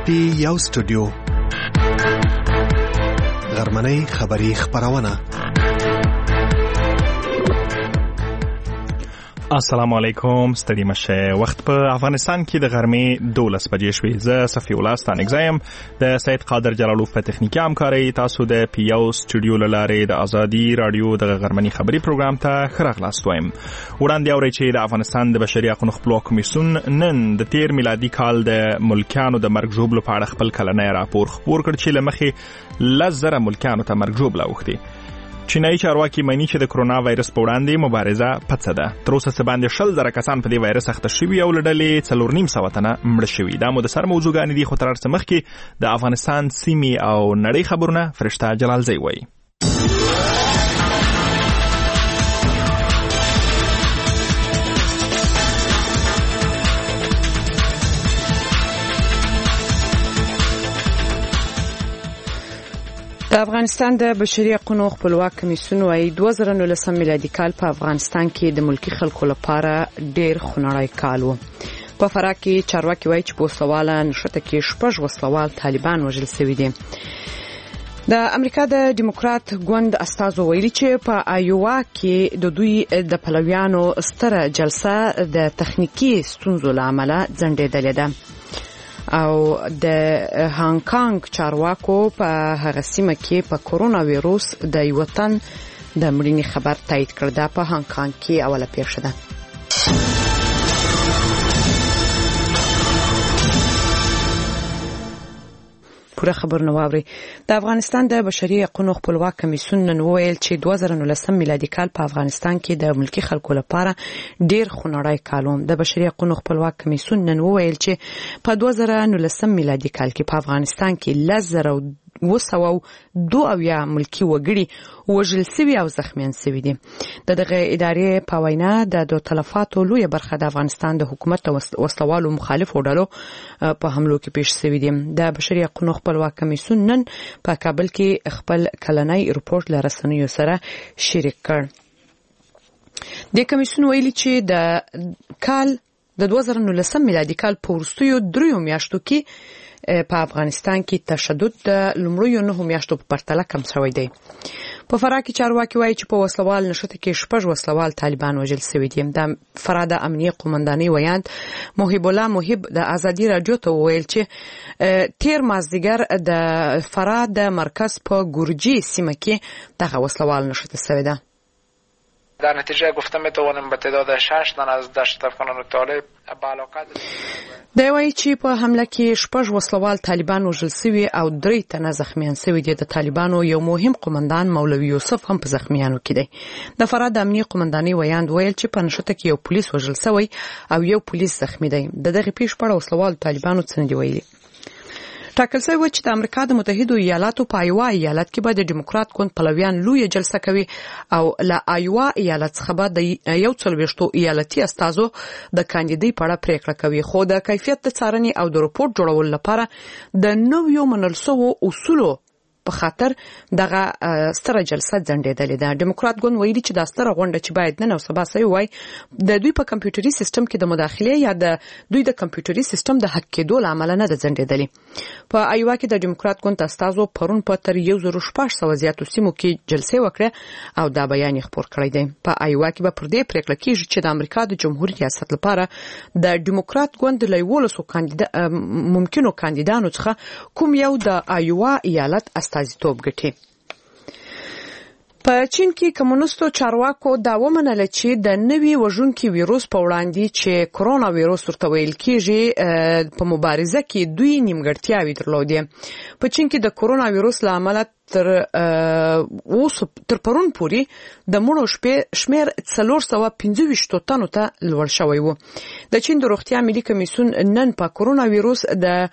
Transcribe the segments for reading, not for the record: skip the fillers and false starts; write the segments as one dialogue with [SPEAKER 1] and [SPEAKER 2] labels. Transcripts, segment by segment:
[SPEAKER 1] دی یو سټوډیو غرمنۍ خبری خبرونه.
[SPEAKER 2] السلام علیکم، ستړي مشه. وخت په افغانستان کې د غرمې 12 بجې شوې. زه صفی الله ستانګزایم د سید قادر جلالوف په تخنیکی همکاري. تاسو د پیو سټوډیو لاره د ازادي رادیو د غرمنۍ خبری پروګرام ته خراغلاست وایم. وړاندې اورئ چې د افغانستان د بشري حقوقو خپلواک کمیسیون نن د 13 میلادي کال د ملکیانو د مرګ ژوبلو په اړه خپل کلنی راپور خپور کړ چې لمخې 10,000 ملکیانو ته مرګ ژوبله اوښتي. چینایي چارواکي مانی چې د کرونا وایرس په وړاندې مبارزه پڅه ده. تر اوسه څه باندې 100,000 کسان په دې وایرس اخته شوي او له ډلې 4.5 تنه مړه شوي. دا مو د سر موضوعګانې دي، خو تر هر څه مخکې د افغانستان سیمې او نړۍ خبرونه فرشته جلالزی وایي.
[SPEAKER 3] د افغانستان د بشري حقوقو خپلواک کمیسیون وايي 2019 میلادي کال په افغانستان کې د ملکی خلکو لپاره ډېر خونړی کال و. په فراه کې چارواکي وايي چې په سواله نشته کې 6 وسلوال طالبان وژل شوي دي. د امریکا د ډیموکرات ګوند استازو ویلي چې په آیووا کې د دوی د پلویانو ستره جلسه د تخنیکی ستونزو لامل ځنډېدلې ده او د هانګ کانګ چارواکو په هغه سیمه کې په کورونا وایروس د یو تن د مړینې خبر تایید کړ. دا په هانګ کانګ کې اوله پیښه ده. پوره خبرونه واوري. د افغانستان د بشري حقوقو خپلواک کمیسیون نن ویل چې 2019 میلادي کال په افغانستان کې د ملکی خلکو لپاره ډیر خونړی کال و. د بشري حقوقو خپلواک کمیسیون نن ویل چې په 2019 میلادي کال کې په افغانستان کې 1,202 ملکی وګړي وژل شوي او زخمیان شوي دي. دغه ادارې په وینا د تلفاتو لویه برخه د افغانستان د حکومت وسلوالو مخالفو ډلو په حملو کې پیښ شوي دي. د بشري حقوقو خپلواک کمیسیون نن په کابل کې خپل کلنی رپورت له رسنیو سره شریک کړ. د کمیسیون ویلي چې د کال د 2019 میلادي کال په وروستیو 3 میاشتو کې په افغانستان کې تشدد د لومړیو 9 میاشتو په پرتله کم شوی دی. په فراه کې چارواکي وایي چې په وسلوال نشته کې 6 وسلوال طالبان وژل شوي دي. د فراه د امنیه قومندانۍ ویاند محب الله محب د ازادي رادیو ته ویل چې تیر مازدیګر د فراه د مرکز په ګورجی سیمه کې دغه وسلوال نشته شوی ده.
[SPEAKER 4] در نتیجه گفته میتوانیم به تعداد 6 تن از دشت افغانان طالب به علاقه
[SPEAKER 3] دی وایي چې په حمله کې 6 وسلوال طالبان وژل شوي او 3 تنه زخمیان شوي دي. د طالبانو یو مهم قومندان مولوي یوسف هم په زخمیانو کې دی. د فراه د امنیه قومندانۍ ویاند ویل چې په نشته کې یو پولیس وژل شوی او یو پولیس زخمی دی. دغه پیښ په اړه وسلوال طالبانو څه دی ویلي. ټاکل شوی و چې د امریکا د متحده ایالاتو په آیوا ایالت کې به د ډیموکرات ګوند پلویان لوی جلسه کوي او له آیوا ایالت څخه به د یو څلوېښتو ایالتي استازو د کاندیدۍ په اړه پریکړه کوي. خو د کیفیت د څارنې او د رپورټ جوړولو لپاره د نویو منل شویو اصولو په خاطر دغه ستره جلسه ځنډېدلې ده. ډیموکرات ګوند ویلي چې دا ستره غونډه چې باید نن او سبا شوی وای د دوی په کمپیوټري سیستم کې د مداخله یا د دوی د کمپیوټري سیستم د حق کېدو لامل نه ده ځنډېدلې. په آیوا کې د ډیموکرات ګوند استازو پرون په تر 1,600 زیاتو سیمو کې جلسې وکړه او دا بیان خپور کړی دی. په آیوا کې به پر دې پریکړه کیږي چې د امریکا د جمهوریت ریاست لپاره د ډیموکرات ګوند له 1100 ممکنو کاندیدانو څخه کوم یو د آیوا ایالت استازیتوب ګټي. په چین کې کمونستو چارواکو دا ومنله چې د نوي وژونکي ویروس په وړاندې چې کرونا ویروس ورته ویل کېږي په مبارزه کې دوی نیمګړتیاوې درلودې. په چین کې د کرونا ویروس له امله تر پرون پورې د مړو شمیر 425 تنو ته لوړ شوی و. د چین د روغتیا ملي کمیسیون نن په کرونا ویروس د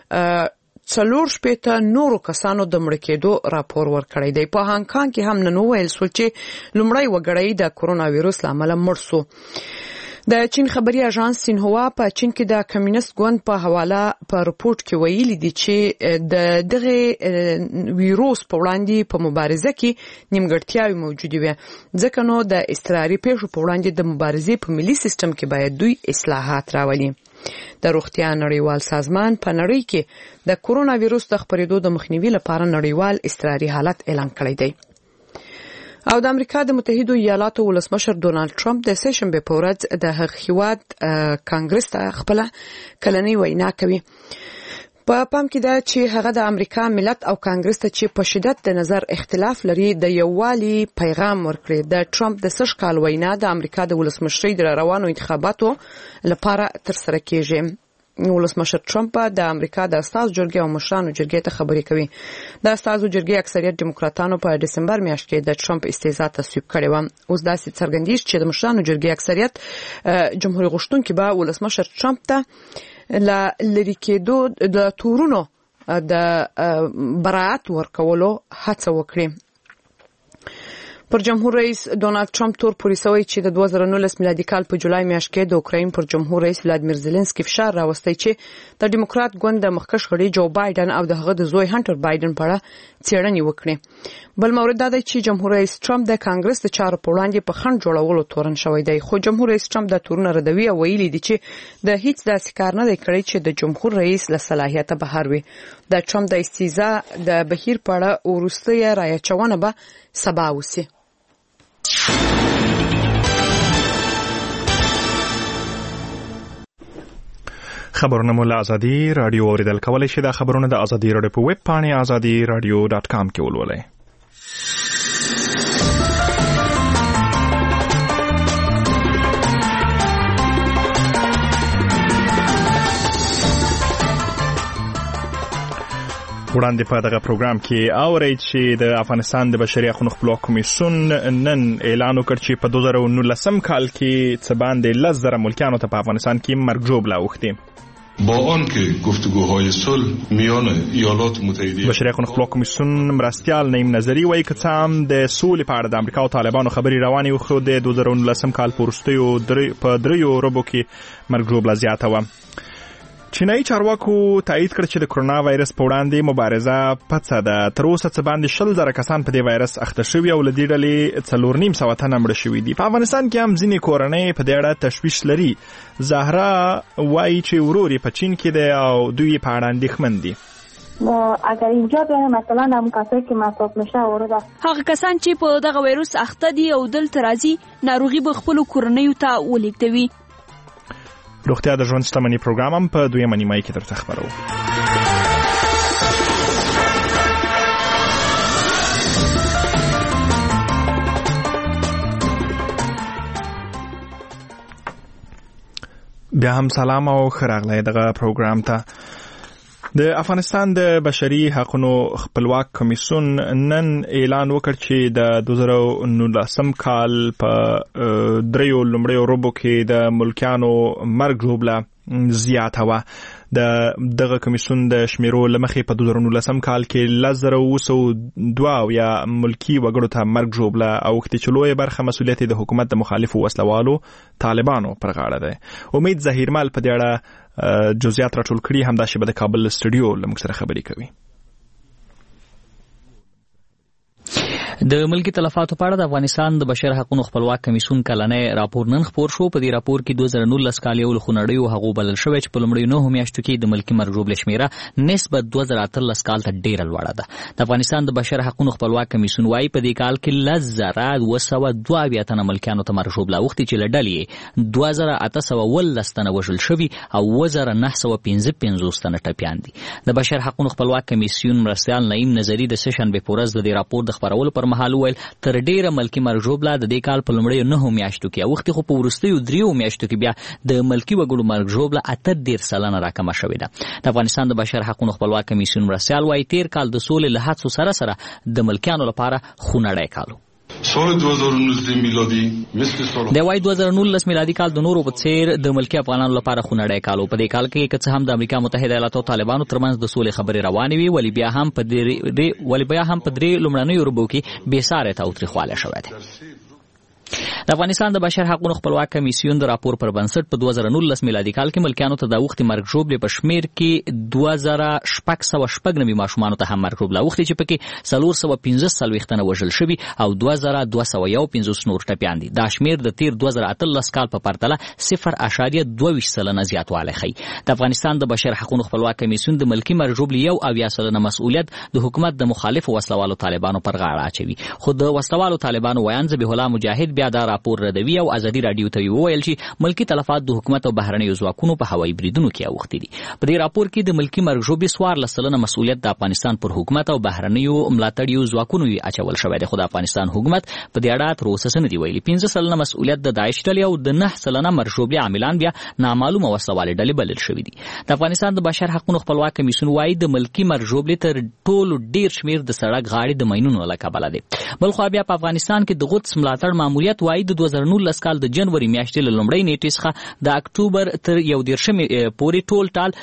[SPEAKER 3] 4 نورو کسانو د مړ کېدو راپور ورکړی دی. په هانګ کانګ کې هم نن ویل شو چې لومړی وګړی د کرونا ویروس له امله مړ شو. د چین خبري اژانس سینهوا په چین کې د کمیونست ګوند په حواله په رپورت کې ویلي دي چې د دغه ویروس په وړاندې په مبارزه کې نیمګړتیاوې موجودې وي ځکه نو د استراري پیښو په وړاندې د مبارزې په ملي سیستم کې باید دوی اصلاحات راولي. د روغتیا نړیوال سازمان په نړۍ کې د کورونا ویروس د خپرېدو د مخنیوي لپاره نړیوال استراري حالت اعلان کړی دی. او د امریکا د متحده ایالاتو ولسمشر ډونالد ټرمپ د سهشنبه په ورځ د هیواد کانګرس ته خپل کلنۍ وینا کوي. په پام کې ده چې هغه د امریکا ملت او کانګرس ته چې په شدت د نظر اختلاف لري د یووالي پیغام ورکړي. د ټرمپ د سش کال وینا د امریکا د ولسمشرۍ د روانو انتخاباتو لپاره تر سره کیږي. ولسمشر ټرمپ د امریکا د استازو جرګې او مشرانو جرګې ته خبرې کوي. د استازو جرګې اکثریت دیموکراتانو په دسمبر میاشت کې د ټرمپ استعزا تصویب کړې و. اوس داسې څرګندېږي چې د مشرانو جرګې اکثریت جمهوریت غوښتونکي به ولسمشر ټرمپ ته لری کېدو د تورونو د برائت ورکولو هڅه وکړي. پر جمهور رئیس ډونالد ټرمپ تور پولیسوي چې د 2019 میلادي کال په جولای میاشت کې د اوکراین پر جمهور رئیس ولادیمیر زيلنسکي فشار راوستي چې د ډیموکرات ګوند د مخکښ غړي جو بایدن او د هغه د زوی هانټر بایدن په اړه څېړنې وکړي. بل مورد دا دی چې جمهور رئیس ټرمپ د کانګرس د چارو په وړاندې په خنډ جوړولو تورن شوی دی. خو جمهور رئیس ټرمپ د تورن ردوي او ویلي دی چې د هیڅ داسې کار نه دی کړی چې د جمهور رئیس له صلاحیته بهر وي. د ټرمپ د استیزا د بهیر په اړه ورسته رايچونه به سبا وسی.
[SPEAKER 2] خبرونه مو له ازادي رادیو اوریدل کولای شي. دا خبرونه د ازادي رادیو په ویب پاڼه azadiradio.com کې ولولئ. وړاندې په دغه پروګرام کې اورئ چې د افغانستان د بشري حقوقو خپلواک کمیسیون نن اعلان وکړ چې په 2019 کال کې څه باندې 10,000 ملکیانو ته په افغانستان کې مرګ ژوبله اوښتې.
[SPEAKER 5] با آنکه گفتگوهای صلح میان ایالات متحده
[SPEAKER 2] بشري حقوقو خپلواک کمیسیون مرستیال نیم نظری وایي که څه هم د سولې په اړه د امریکا او طالبانو خبرې روانې وي خو د 2019 کال په وروستیو په 3 ورځو کې مرګ ژوبله زیاته وه. چینایي چارواکو تایید کړ چې د کرونا وایرس په وړاندې مبارزه پڅه ده. تر اوسه څه باندې 10,000 کسان په دې وایرس اخته شوي او له دې ډلې 4.5 تنه مړه شوي دي. په افغانستان کې هم ځینې کورنۍ په دې اړه تشویش لري. زهرا وایي چې ورور په چین کې دی او دوی په اړه اندېښمن دي.
[SPEAKER 6] اگر اینجا بیان مثلا هم کسایی که مصاب میشه ورده
[SPEAKER 7] هغه کسان چې په دغه وایرس اخته دي او دلته راځي ناروغي به خپل کورنۍ ته ولېږدوي.
[SPEAKER 2] روغتیا د ژوند شتمنۍ پروګرام هم په 2 نیمایي کې درته خبرو. بیا هم سلام او ښه راغلی دغه پروګرام ته. د افغانستان د بشري حقوقو خپلواک کمیسیون نن اعلان وکړ چې د 2019 کال په 3 لومړیو ورځو کې د ملکیانو مرګ ژوبله زیاته وه. دغه کمیسیون د شمیرو لمخې په 2019 کال کې 10,202 یا ملکی وګړو ته مرګ ژوبله اوښتې چې لویه برخه مسؤلیت د حکومت د مخالفو وسلوالو طالبانو پر غاړه دی. امید ظهیرمل په دې اړه جزئیات راټول کړي. همدا شی به د کابل سټوډیو له موږ سره خبرې کوي.
[SPEAKER 8] د ملکی تلفاتو په اړه د افغانستان د بشر حقوقو خپلواک کمیسیون کلنی راپور نن خپور شو. په دې راپور کې 2019 کال یو خونړیو هغو بلل شوی چې په لومړیو 9 میاشتو کې د ملکی مرګ ژوبلې شمیره نسبت 2013 کال ته ډیره لوړه ده. د افغانستان د بشر حقوقو خپلواک کمیسیون وايي په دې کال کې 10,202 تنه ملکیانو ته مرګ ژوبله اوښتې چې له ډلې 2,819 تنه وژل شوي او 1,955 تنه ټپیان دي. د بشر حقوقو خپلواک کمیسیون مرستیال نعیم نظری د سشنبه په ورځ د دې راپور د خپرولو پر مهال ویل تر ډیره ملکی مرګ ژوبله د دې کال په لومړیو 9 میاشتو کې اوښتې خو په وروستیو 3 میاشتو کې بیا د ملکی وګړو مرګ ژوبله 18% راکمه شوې ده. د افغانستان د بشر حقوقو خپلواک کمیسیون مرستیال وايي تیر کال د سولې له هڅو سره سره د ملکیانو لپاره خونړی کال
[SPEAKER 5] سال 2019 میلادی
[SPEAKER 8] د وای 2019 میلادي کال د نورو په څیر د ملکی افغانانو لپاره خونړی کال. په دې کال کې که څه هم د امریکا متحده ایالاتو او طالبانو ترمنځ د سولې خبرې روانې وي ولی بیا هم په 3 لومړنیو ورځو کې بې ساري تاوتریخوالی شوی دی. د افغانستان د بشر حقوقو خپلواک کمیسیون د راپور پر بنسټ په 2019 میلادي کال کې ملکیانو ته د وخت مرګ ژوبلې په شمیر کې 2690 ماشومان ته هم مرګ ژوبله وختي چې پکې 415 تنه وژل شوي او 2215 نور ټپیان دي. دا شمیر د تیر 2018 کال په پرتله 0.22% زیاتوالی ښیي. د افغانستان د بشر حقوقو خپلواک کمیسیون د ملکی مرګ ژوبلې 1% مسؤلیت د حکومت د مخالفو وسلوالو طالبانو پر غاړه اچوي. خو د وسلوالو طالبانو ویان ذبیح الله مجاهد بیا دا راپور ردوي او ازادي رادیو ته وویل چې ملکی تلفات د حکومت او بهرنیو ځواکونو په هوایي بریدونو کې اوښتي دي. په دې راپور کې د ملکی مرګ ژوبلې 14% مسؤلیت د افغانستان پر حکومت او بهرنیو ملاتړیو ځواکونو اچول شوی دی. خو د افغانستان حکومت په دې اړه تر اوسه څه نه دی ویلي. 15% مسؤلیت د داعش ډلې او د 9% مرګ ژوبلې عاملان بیا نامعلومه وسلوالې ډلې بلل شوي دي. د افغانستان د بشر حقوقو خپلواک کمیسیون وايي د ملکی مرګ ژوبلې تر ټولو ډیر شمیر د سړک غاړې د ماینونو له کبله دی. بل خو بیا په افغانستان کې د قدس ملاتړ ماموریت وايي د 2019 کال د جنوري میاشتې له لومړۍ نیټې څخه د اکتوبر تر 11 پورې ټول ټال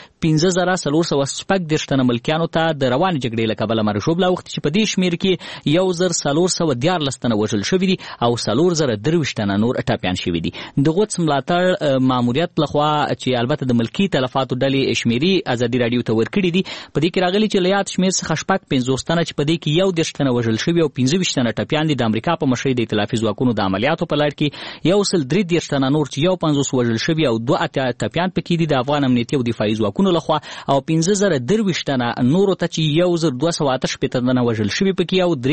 [SPEAKER 8] 15460 تنه ملکیانو ته د روان جګړې له کبله مرګ ژوبله اوښتي چې په دې شمیر کې 1414 تنه وژل شوي دي او 4023 تنه نور ټپیان شوي دي. د قدس ملاتړ ماموریت لخوا چې البته د ملکی تلفاتو ډلې شمیري ازادي رادیو ته ورکړي دي په دې کې راغلي چې له یاد شمیر څخه 50 تنه چې په دې کې 11 تنه وژل شوي او 25 تنه ټپیان دي. د امریکا په مشرۍ د ائتلافي ځواکونو د عملیاتو په لړ کې 133 تنه نور چې 50 وژل شوي او 2 ټپیان پکې دي د افغان امنیتي او دفاعي ځواکونو لخوا او 15023 تنه نور ته چې 1288 تنه وژل شوي پکې او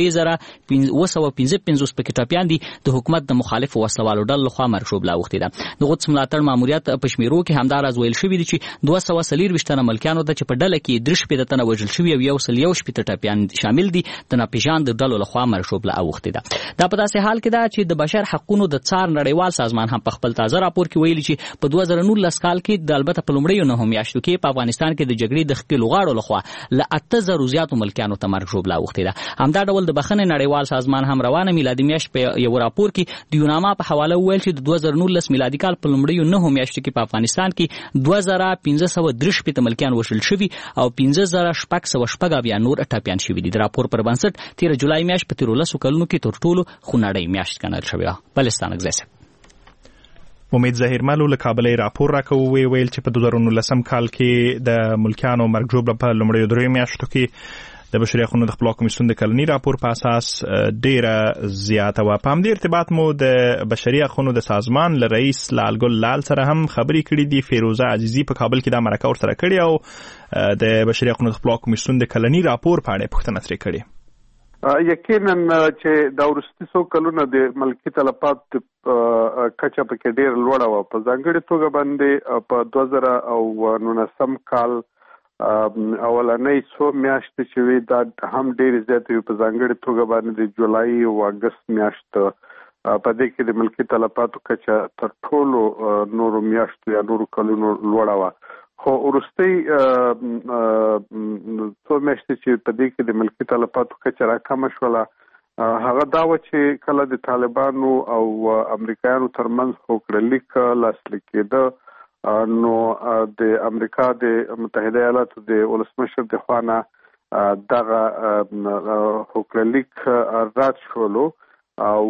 [SPEAKER 8] 3955 پکې ټپیان دي د حکومت د مخالفو وسلوالو ډلو لخوا مرګ ژوبله اوښتې ده. د قدس ملاتړ ماموریت په شمیرو کې همداراز ویل شوي دي چې 240 تنه ملکیانو ته چې په ډله کې 3 تنه وژل شوي او 111 ټپیان شامل دي د ناپېژاندو ډلو لخوا مرګ ژوبله اوښتې ده. دا په داسې حال کې ده چې د بشر حقوقو د څار نړیوال سازمان هم په خپل تازه راپور کې ویلي چې په 2019 کال کې د البته په لومړیو 9 میاشتو کې په افغانستان کې د جګړې د ښکېلو غاړو لخوا له 8000 زیاتو ملکیانو ته مرګ ژوبله اوښتې ده. همدا ډول د بخښنې نړیوال سازمان هم روانه میلادي میاشت په یو راپور کې د یوناما په حواله وویل چې د 2019 میلادي کال په لومړیو 9 میاشتو کې په افغانستان کې 2513 ملکیان وژل شوي او 15600 نور ټپیان شوي دي. د راپور پر بنسټ 13 جولای میاشت په 13 کلونو کې تر ټولو خونړۍ میاشت ګڼل شوې وه. بلستان اگزیسه
[SPEAKER 2] امید ظاهرملو له کابل راپور راکوي ویل چې په 2019 کال کې د ملکیانو مرګ ژوبله په لومړیو 3 میاشتو کې د بشري حقوقو د خپلواک کمیسیون د کلني راپور په اساس ډیره زیاته وه. په همدې ارتباط مو د بشري حقوقو د سازمان له رئیس لالګل لال سره هم خبرې کړې دي. فیروزه عزیزي په کابل کې دا مرکه ورسره کړې او د بشري حقوقو د خپلواک کمیسیون د کلني راپور په اړه پوښتنه ترې کړې.
[SPEAKER 9] یقینا چې دا وروستي څو کلونه د ملکي تلفات کچه پکې ډېر لوړه وه. په ځانګړې توګه باندې په 2019 کال اولنۍ څو میاشتې چې وي دا هم ډېرې زیاتې وي. په ځانګړې توګه باندې د جولای او اګست میاشت په دې کې د ملکي تلفاتو کچه تر ټولو نورو میاشتو یا نورو کلونو لوړه وه. خو وروستۍ څو میاشتې چې په دې کې د ملکي تلفاتو کچه راکمه شوله هغه دا وه چې کله د طالبانو او امریکایانو ترمنځ هوکړلیک لاسلیک کېده نو د امریکا د متحده ایالاتو د ولسمشر د خوا نه دغه هوکړلیک رد شولو او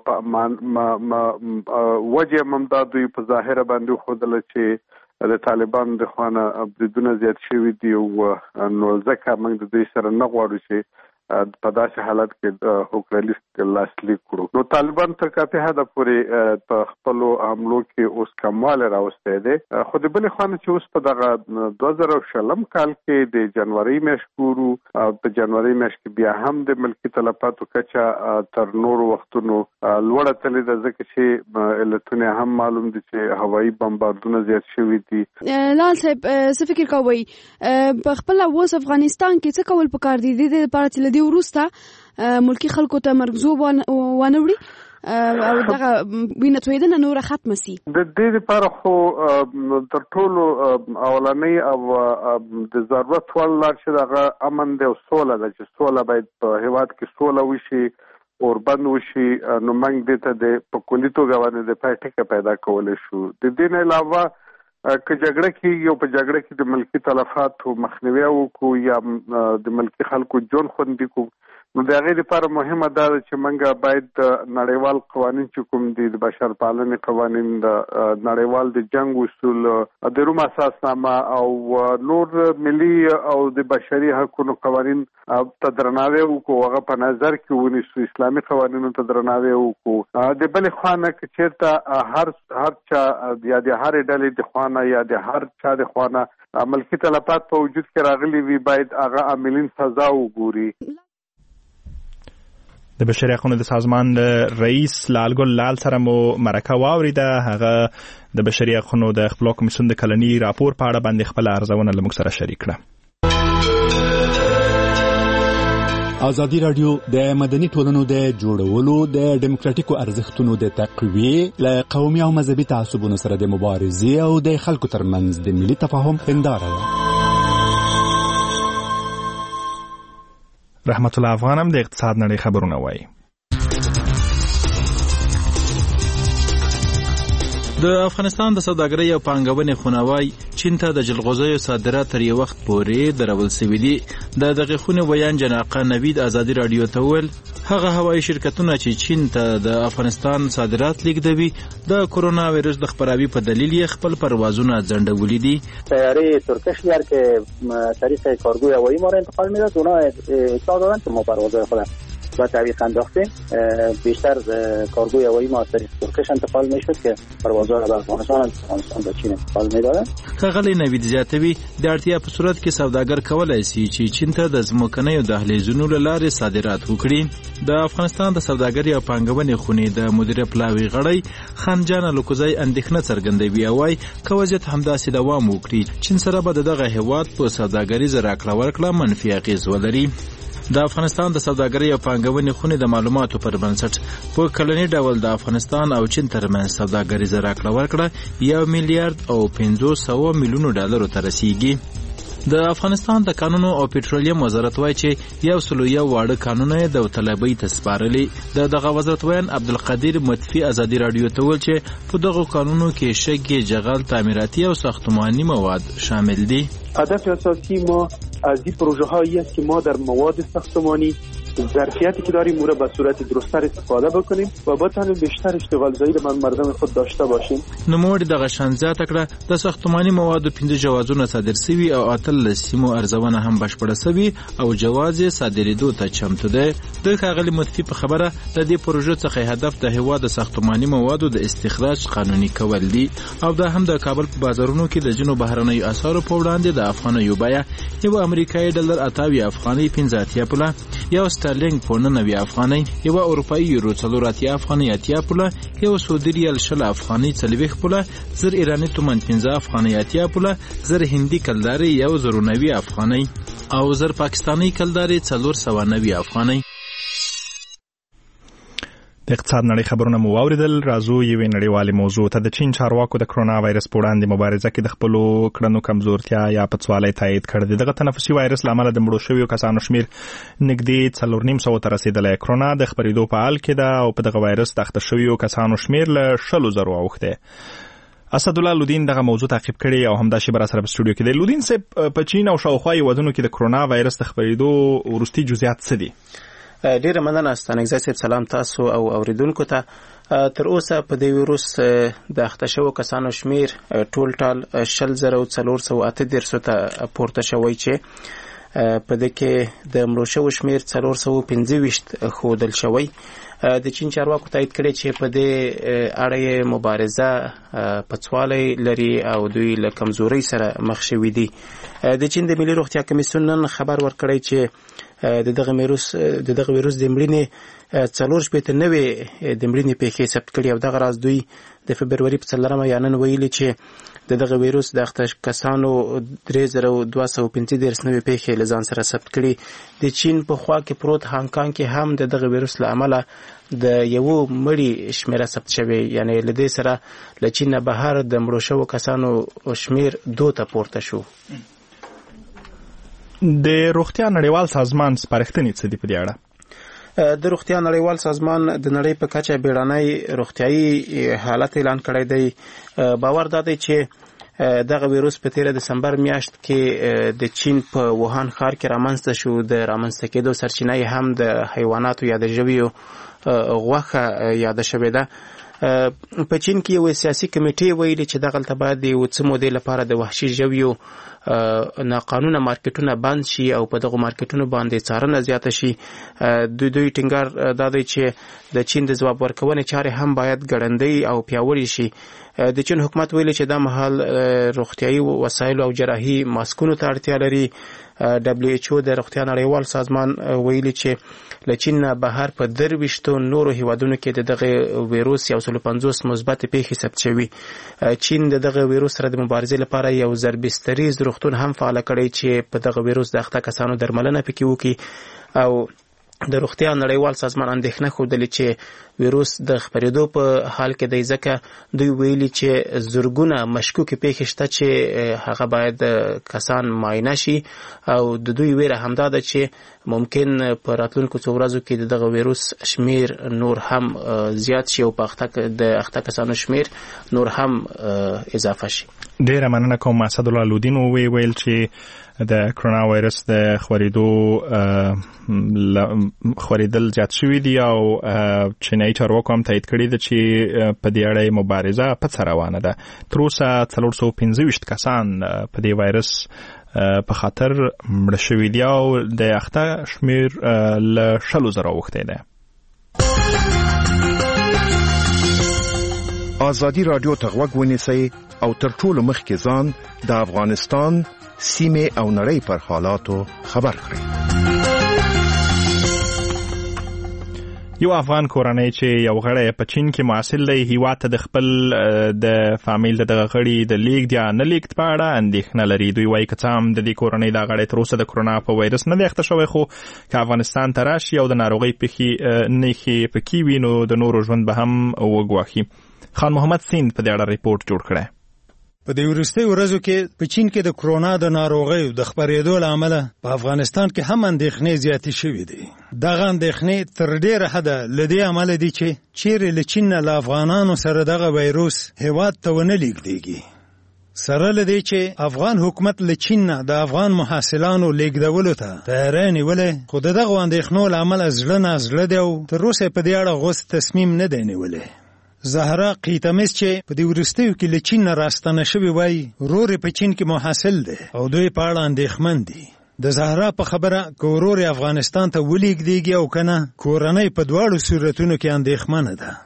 [SPEAKER 9] وجه هم دا دوی په ظاهره باندې وښودله چې د طالبانو د خوا نه بریدونه زیات شوي دي نو ځکه موږ د دوی سره نه غواړو چې په داسې حالت کې هوکړلیک لاسلیک کړو. نو طالبان تر کافي حده پورې په خپلو حملو کې اوس کموالی راوستی دی. خو د بلې خوا نه چې اوس په دغه 2020 کال کې د جنورۍ میاشت ګورو په جنورۍ میاشت کې بیا هم د ملکي تلفاتو کچه تر نورو وختونو لوړه تللې ده ځکه چې علتونه هم معلوم دي چې هوایي بمباردونه زیات شوي دي.
[SPEAKER 10] لال صاحب څه فکر کوئ په خپله اوس افغانستان کې څه کول پکار دي د دې لپاره چې له دې وروسته ملکي خلکو ته مرګ ژوب ونه وړي او دغه وینه تویدنه نوره ختمه سي؟
[SPEAKER 9] د دې لپاره خو تر ټولو اولنۍ او د ضرورت وړ لار چې دغه امن دی او سوله ده چې سوله باید په هېواد کې سوله وشي اوربند وشي. نو موږ دې ته د په کلي توګه باندې د پای ټکه پیدا کولی شو. د دې نه علاوه که جګړه کېږي او په جګړه کې د ملکي تلفاتو مخنیوی وکړو یا د ملکي خلکو ژوند خوندي کړو نو د هغې لپاره مهمه دا ده چې موږ باید نړیوال قوانین چې کوم دي د بشر پالنې قوانین د نړیوال د جنگ اصول د روم اساسنامه او نور ملي او د بشري حقوقو قوانین ته درناوی وکړو، هغه په نظر کې ونیسو، اسلامي قوانینو ته درناوی وکړو. د بلې خوا نه که چېرته هر چا یا د هرې ډلې د خوا نه یا د هر چا د خوا نه ملکي تلفات په وجود کې راغلي وي، باید هغه عاملین سزا وګوري.
[SPEAKER 2] د بشري حقوقو د سازمان رئیس لالګل لال سره مو مرکه واوریده. هغه د بشري حقوقو د خپلواک کمیسیون د کلني راپور په اړه باندې خپل ارزونه له موږ سره شریک کړه.
[SPEAKER 11] ازادي رادیو د مدني ټولنو د جوړولو د ډیموکراټیکو ارزښتونو د تقویې له قومي او مذهبي تعصبونو سره د مبارزې او د خلکو ترمنځ د ملي تفاهم هنداره ده.
[SPEAKER 2] رحمت الله افغان هم د اقتصاد نړۍ خبرونه وایي.
[SPEAKER 12] د افغانستان د سوداګرۍ او پانګونې خونوای چین ته د جلغوزیو صادرات تر یو وخت پورې درول شوي دي. د دغه خونې ویان جناقه نوید ازادي رادیو ته وویل هغه هوایي شرکتونه چې چین ته د افغانستان صادرات لیږدوي د کرونا ویروس د خپراوي په دلیل یې خپل پروازونه ځنډولي دي.
[SPEAKER 13] طیاره ترکش اگر که طریق کارگوی هوایی ما را انتقال میداد، اونا اطلاع دادن که ما پروازهای خود با تعویق انداختیم. بیشتر کارگوی هوایی ما از طریق ترکش انتقال میشد که پروازها را به افغانستان به چین انتقال میدادن.
[SPEAKER 12] ښاغلی نوید زیاتوي د اړتیا په صورت کې سوداګر کولای شي چې چین ته د ځمکنیو دهلیزونو له لارې صادرات وکړي. د افغانستان د سوداګرۍ او پانګونې خونې د مدیره پلاوي غړی خانجان لوکوزی اندېښنه څرګندوي او وايي که وضعیت همداسې دوام وکړي چین سره به د دغه هیواد په سوداګریزه راکړه ورکړه منفي اغېز ولري. د افغانستان د سوداګرۍ او پانګونې خونې د معلوماتو پر بنسټ په کلني ډول د افغانستان او چین ترمنځ سوداګریزه راکړه ورکړه 1 میلیارډ او 500 میلیونو ډالرو ته رسیږي. د افغانستان د قانونو او پټرولیم وزارت وایي چې 101 واړه قانونه د داوطلبۍ ته سپارلي. دغه وزارت ویان عبدالقدیر مطفی ازادي رادیو ته وویل چې په دغو قانونو کې شګې، جغل، تعمیراتی او ساختمانی مواد شامل دي.
[SPEAKER 14] هدف اساسی ما از این پروژه هایی است که ما در مواد ساختمانی ظرفیتی که داریم او را به صورت درست‌تر استفاده بکنیم و بتوانیم بیشتر اشتغال زایی من مردم خود داشته باشیم.
[SPEAKER 12] نوموړي دغه شان زیاته کړه د ساختماني موادو 15 جوازونه صادر شوي او 18 سیمو ارزونه هم بشپړه شوي او جواز یې صادرېدو ته چمتو دی. د ښاغلي مطفي په خبره د دې پروژې څخه هدف د هېواد د ساختماني موادو د استخراج قانوني کول دي او دا هم د کابل په بازارونو کې د ځینو بهرنیو اسعارو په وړاندې د افغانیو بیه یو امریکایي ډالر 88 افغانۍ 15 پوله، یو سترلینګ په 90 افغانۍ، یو اروپایي یورو 4 افغانۍ 80 پوله، یو سعودي ریال 60 افغانۍ 40 پوله، زر ایرانی تومان 15 افغانۍ 80 پوله، زر هندي کلداري 190 افغانۍ او زر پاکستاني کلداري 490 افغانۍ.
[SPEAKER 2] د اقتصاد نړۍ خبرونه مو واوریدل. راځو یوې نړیوالې موضوع ته. د چین چارواکو د کرونا وایرس په وړاندې مبارزه کې د خپلو کړنو کمزورتیا یا پڅوالی تایید کړ. دغه تنفسي وایرس له امله د مړو شویو کسانو شمیر نږدې 4.5 ته رسیدلی. کرونا د خپرېدو په حال کې ده او په دغه وایرس د اخته شویو کسانو شمیر له 100,000 اوښتی. اسدالله لودین دغه موضوع تعقیب کړي او همدا شی بر سره په سټوډیو کې دی. لودین صاحب، په چین او شاوخوا هیوادونو کې د کرونا وایرس د خپرېدو وروستي جزئیات څه دي؟
[SPEAKER 15] ډیره مننه ستانګزی صاحب. سلام تاسو او اوریدونکو ته. تر اوسه په دې ویروس د اخته شوو کسانو شمیر ټول 40,438 ته پورته شوی چې په دې کې د مړو شوو شمیر 425 ښودل شوی. د چین چارواکو تایید کړي چې په دې اړه مبارزه پڅوالی لري او دوی له کمزوري سره مخ شوي دي. د چین د ملي روغتیا کمیسیون نن خبر ورکړی چې د دغه ویروس د مړینې 4 نوې د مړینې پیښې ثبت کړي او دغه راز دوی د فبروري په 4 یا نن ویلي چې دغه ویروس د اخته کسانو 3215 نوې پیښې له ځان سره ثبت کړي. د چین په خوا کې پروت هانګ کانګ کې هم دغه ویروس له امله د یو مړی شمیره ثبت شوی، یعنی له دې سره له چین بهر د مړو شوو کسانو شمیر 2 ته پورته شو.
[SPEAKER 2] د روغتیا نړیوال سازمان سپارښتنې څه دي په دې اړه؟
[SPEAKER 15] د روغتیا نړیوال سازمان د نړۍ په کچه بیړنی روغتیايي حالت اعلان کړی دی. باور دا دی چې دغه ویروس په 13 دسمبر میاشت کې د چین په ووهان ښار کې رامنځته شو. د رامنځته کېدو سرچینه یې هم د حیواناتو یا د ژویو غوښه یاده شوې ده. په چین کې یو سیاسي کمیټې ویلي چې دغلته باید د یو څه مودې لپاره د وحشي ژویو ناقانونه مارکیټونه بند شي او په دغه مارکیټونو باندې څارنه زیاته شي. دوی ټینګار دا دی چې د چین د ځواب ورکونې چارې هم باید ګړندۍ او پیاوړې شي. د چین حکومت ویلي چې دا مهال روغتیايي وسایل او جراحي ماسکونو ته اړتیا لري. WHO د روغتیا نړیوال سازمان ویلي چې له چین نه بهر په 23 نورو هیوادونو کې د دغه ویروس 150 مثبت پیښې ثبت شوي. چین د دغه ویروس سره د مبارزې لپاره یو زربستریز روغتون هم فعال کړی چې په دغه ویروس د اخته کسانو درملنه پکې وکړي او د روغتیا نړیوال سازمان اندېښنه ښودلې چې ویروس د خپرېدو په حال کې دی، ځکه دوی ویلي چې زرګونه مشکوکې پیښې شته چې هغه باید کسان معاینه شي او د دوی ویره همدا ده چې ممکن په راتلونکو څو ورځو کې دغه ویروس شمیر نور هم زیات شي او په د اخته کسانو شمیر نور هم اضافه شي.
[SPEAKER 2] ډیره مننه کوم. اسد الله لودین ویل چې د کرونا وایرس د خورېدل زیات شوي دي او چینایي چارواکو هم تایید کړي ده چې په دې اړه مبارزه په څه روانه ده. تر اوسه 425 کسان په دې وایرس په خاطر مړه شوي دي او د اخته شمیر له 100,000 اوښتی دی.
[SPEAKER 1] آزادي رادیو ته غوږ ونیسئ او تر ټولو مخکې ځان د افغانستان سیمه او نړۍ پر حالاتو خبر کړئ.
[SPEAKER 2] یو افغان کورنۍ چې یو غړی په چین کې محصل دی هیواد ته د خپل د فامیل دغه غړي د لیږد یا نه لیږد په اړه اندېښنه لري. دوی وایي که څه هم د دې کورنۍ دا غړی تر اوسه د کرونا په وایرس نه دی اخته شوی، خو که افغانستان ته راشي او د ناروغۍ نښې پکې وي نو د نورو ژوند به هم وګواښي. خان محمد سیند په دې اړه ریپورت جوړ کړی.
[SPEAKER 16] په دې وروستیو ورځو کې په چین کې د کرونا د ناروغۍ د خپرېدو له امله په افغانستان کې هم اندېښنې زیاتې شوې دي. دغه اندېښنې تر ډېره حده له دې امله دي چې چیرې له چین نه له افغانانو سره دغه وایروس هېواد ته ونه لیږدېږي. سره له دې چې افغان حکومت له چین نه د افغان محصلانو لیږدولو ته تیاری نیولی، خو د دغو اندېښنو له امله زړه نازړه دی او تر اوسه په دې اړه غوڅ تصمیم نه دی نیولی. زهرا قیتمس چې په دې وروستیو کې له چین نه راستنه شوی وایي ورور په چین کې محصل دی او دوی په اړه اندېښمن دي. د زهرا په خبره که ورور افغانستان ته ولیږدېږي او که نه، کورنۍ په دواړو صورتونو کې اندېښمنه ده.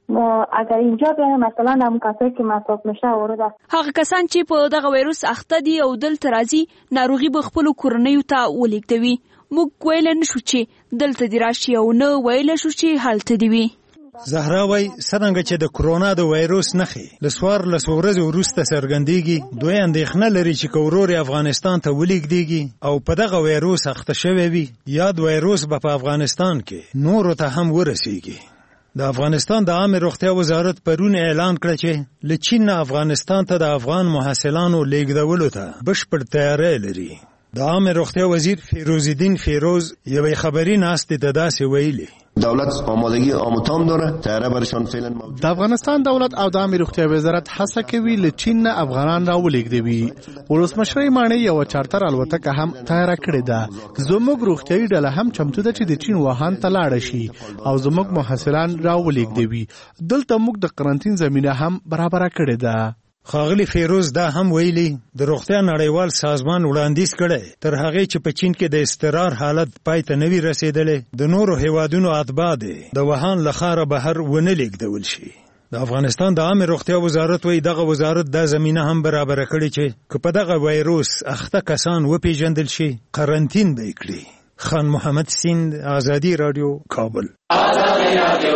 [SPEAKER 6] اگر اینجا بیایم مثلا هم کسایی که مصاب میشه ورده
[SPEAKER 7] هغه کسان چې په دغه وایروس اخته دي او دلته راځي ناروغي به خپلو کورنیو ته ولیږدوي. موږ ویلی نشو چې دلته دې راشي او نه ویلی شو چې هلته دې وي.
[SPEAKER 16] زهرا وایي څرنګه چې د کرونا د وایروس نښې له 14 ورځې وروسته څرګندېږي، دوی اندېښنه لري چې که ورور افغانستان ته ولیږدېږي او په دغه وایروس اخته شوی وي، یاد وایروس به په افغانستان کې نورو ته هم ورسیږي. د افغانستان د عامه روغتیا وزارت پرون اعلان کړ چې له چین نه افغانستان ته د افغان محصلانو لیږدولو ته بشپړ تیاری لري. د عامه روغتیا وزیر فیروز الدین فیروز یوې خبري ناستې ته داسې ویلي:
[SPEAKER 17] دولت آمادگی آموتام داره، تیاره برشان فعلا موجود.
[SPEAKER 18] د افغانستان دولت او د عامه روغتیا وزارت هڅه کوي له چین نه افغانان راولېږدوي. ولسمشر ماڼۍ یو چارتر الوتکه هم تیار کړې ده. زموږ روغتیايي ډله هم چمتو ده چې د چین ووهان ته لاړه شي او زموږ محصلان راولېږدوي. دلته موږ د قرنطین زمینه هم برابره کړې ده.
[SPEAKER 16] ښاغلي فیروز دا هم ویلي د روغتیا نړیوال سازمان وړاندیز کړی تر هغې چې په چین کې د اضطرار حالت پای ته نه وي رسېدلی، د نورو هیوادونو اتباع د ووهان له ښاره بهر ونه لیږدول شي. د افغانستان د عامه روغتیا وزارت وایي دغه وزارت دا زمینه هم برابره کړې چې که په دغه وایروس اخته کسان وپېژندل شي، قرنطین به یې کړي. خان محمد سیند، آزادي رادیو، کابل.
[SPEAKER 19] آزادي رادیو.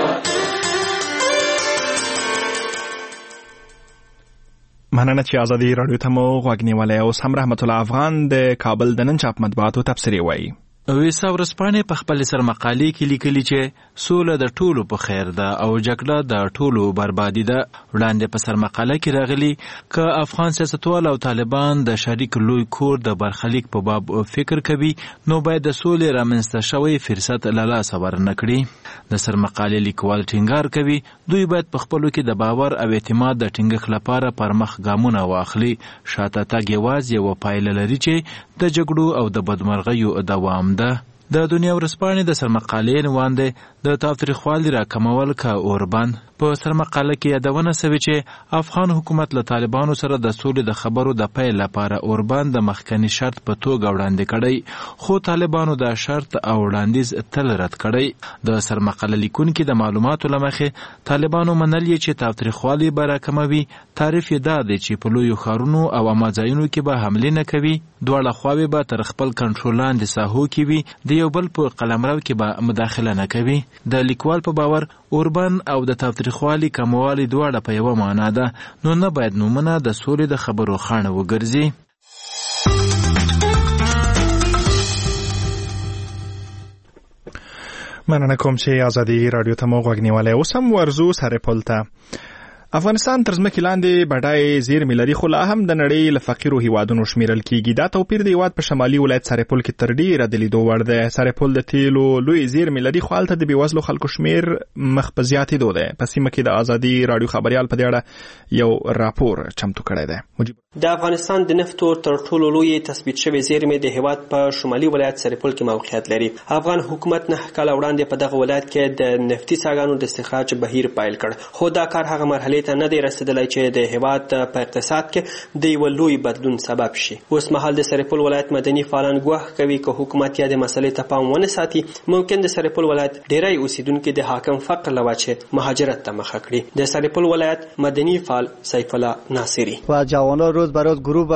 [SPEAKER 2] مننه چې آزادي رادیو ته مو غوږ نیولی. اوس هم رحمت الله افغان د کابل د نن چاپ مطبوعاتو تبصرې وایي.
[SPEAKER 12] ویسا ورځپاڼې په خپل سرمقالې کې لیکلي چې سوله د ټولو په خیر ده او جګړه د ټولو بربادي ده. وړاندې په سرمقاله کې راغلي که افغان سیاستوال او طالبان د شریک لوی کور د برخلیک په باب فکر کوي نو باید د سولې رامنځته شوی فرصت له لاسه ورنه کړي. د سرمقالې لیکوال ټینګار کوي دوی باید په خپلو کې د باور او اعتماد د ټینګښت لپاره پرمخ ګامونه واخلي. شاته تګ یوازې یوه پایله لري چې د جګړو او د بدمرغیو دوام ده. د دنیا ورځپاڼې د سرمقالې عنوان دی د تاوتریخوالي راکمول که اوربند. په سرمقاله کې یادونه شوې چې افغان حکومت له طالبانو سره د سولې د خبرو د پیل لپاره اوربند د مخکنی شرط په توګه وړاندې کړی، خو طالبانو دا شرط او وړاندیز تل رد کړی. د سرمقاله لیکونکي د معلوماتو له مخې طالبانو منل چې تاوتریخوالي به راکموي. تعریف یې دا دی چې په لویو ښارونو او عامه ځایونو کې به حملې نه کوي، دواړه خواوې به تر خپل کنټرول لاندې ساحو کې وي، د یو بل په قلمرو کې به مداخله نه کوي. د لیکوال په باور اوربند او د تاوتریخوالي کموالی دواړه په یوه معنا ده، نو نه باید نومونه د سولې د خبرو خاڼه وګرځي.
[SPEAKER 2] مننه کوم چې ازادي رادیو ته مو غوږ نیولی. اوس هم ورځو سرپل ته. افغانستان تر ځمکې لاندې بډای زیرمې لري، خو لا هم د نړۍ له فقیرو هیوادونو شمیرل کیږي. دا توپیر د هیواد په شمالي ولایت سرپل کې تر ډیره د لیدو وړ دی. سرپل د تیلو لوی زیرمې لري، خو هلته د بېوزلو خلکو شمیر مخ په زیاتېدو دی. په سیمه کې د ازادي رادیو خبریال په دې اړه یو راپور چمتو کړی دی.
[SPEAKER 19] د افغانستان د نفتو تر ټولو لوی تثبیت شوی زیرمې د هیواد په شمالي ولایت سرپل کې موقعیت لري. افغان حکومت 9 کاله وړاندې په دغه ولایت کې د نفتي څاګانو د استخراج بهیر پیل کړ، خو دا کار هغه مرحلې ته نه دی رسیدلی چې د هیواد په اقتصاد کې د یو لوی بدلون سبب شي. اوس مهال د سرپل ولایت مدني فعالان ګواښ کوي که حکومت یا د مسلې ته پام ونه ساتي ممکن د سرپل ولایت ډیری اوسیدونکو د حاکم فقر له وجې مهاجرت ته مخه کړي. د سرپل ولایت مدني فعال سیف الله ناصری
[SPEAKER 20] و جوانان روز به روز گروه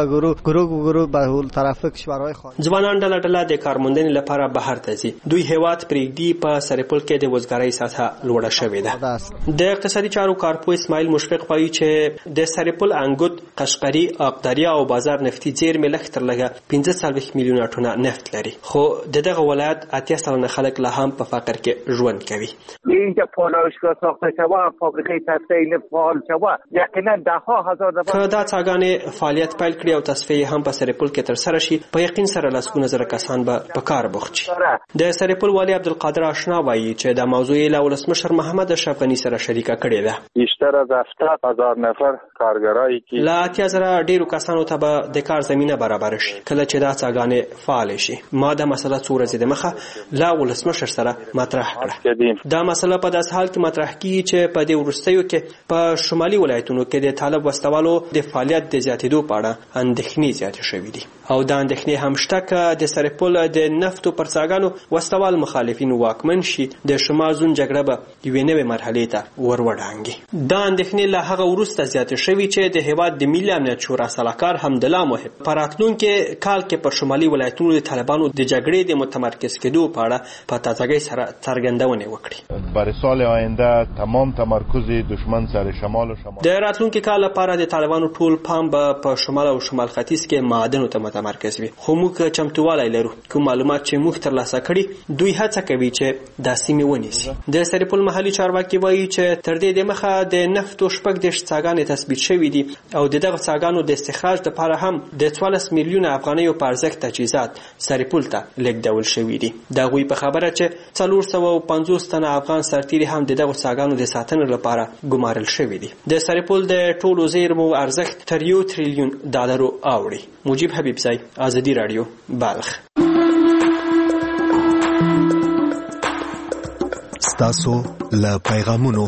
[SPEAKER 20] به طرف کشورهای خارج
[SPEAKER 19] ځوانان ډله ډله د کارموندنې لپاره بهر ته ځي. دوی هیواد پرېږدي. په سرپل کې د وزګارۍ سطحه لوړه شوې ده. د اقتصادي چارو کارپوه اسماعیل مشفق وایي چې د سرپل انګوت، قشقري، آبداریا او بازار نفتي زیرمې لږ تر لږه 15 میلیونه ټنه نفت لري، خو دغه ولایت 80 سلنه خلک لا هم په فقر کې ژوند کوي.
[SPEAKER 21] اینجا پالایشگاه ساخته شود، فابریکه تصفیه نفت فعال شود، یقینا ده ها هزار
[SPEAKER 19] که دا څاګانې فعالیت پیل کړي او تصفیه هم په سرپل کې تر سره شي، په یقین سره لسګونه زره کسان به په کار بوخت شي. د سرپل والي عبدالقادر آشنا وایي چې دا موضوع له ولسمشر محمد اشرف غني سره شریکه کړې ده.
[SPEAKER 22] بیشتر از 70,000 نفر کارګرای کی
[SPEAKER 19] لا 80,000 ډیرو کسانو ته به د کار زمينه برابر شي کله چې دا څاګانې فعال شي. ما دا مسله څو ورځې د مخه لا ولسمشر سره مطرح کړه. دا مسله په داس حال کې مطرح کیږي چې په دې وروستیو کې په شمالي ولایتونو کې د طالب وسوالو د فعالیت د زیاتېدو په اړه اندېښنې زیاتې شوې دي او دا اندېښنې هم شته که د سرپل د نفتو پر څاګانو وسوال مخالفین واکمن شي د شمال زون جګړه به یوې نوې مرحلې ته وروړاندي. دا اندېښنې له هغه وروسته زیاتې شوې چې د هیواد د ملي امنیت شورا سلاکار حمدالله محب په راتلونکي کال کې پر شمالي ولایتونو د طالبانو د جګړې د متمرکز کېدو په اړه په تازګۍ سره څرګندونې وکړي.
[SPEAKER 22] برای سال آینده تمام تمرکز دشمن سر شمال و شمال.
[SPEAKER 19] د راتلونکي کال لپاره د طالبانو ټول پام به په شمال او شمال ختیځ کې معادنو ته متمرکز وي، خو موږ چمتووالی لرو. کوم معلومات چې موږ ترلاسه کړي دوی هڅه کوي چې دا سیمې ونیسي. د سرپل محلي چارواکي وایي چې تر دې دمخه د نفتو 14 څاګانې تثبیت شوې دي او دغه څاګانو د استخراج لپاره هم د 14 میلیونه افغانیو په ارزښت تجهیزات سرپل ته لیږدول شوي دي. دا غوي په خبره چې 450 تنه افغان سرتیري هم دغه څاګانو د ساتنې لپاره ګمارل شوي دي. د سرپل د ټولو زیرمو ارزښت تر 1 تریلیون ډالرو اوړي. مجيب حبیبزی، ازادي رادیو، بلخ.
[SPEAKER 23] ستاسو له پیغامونو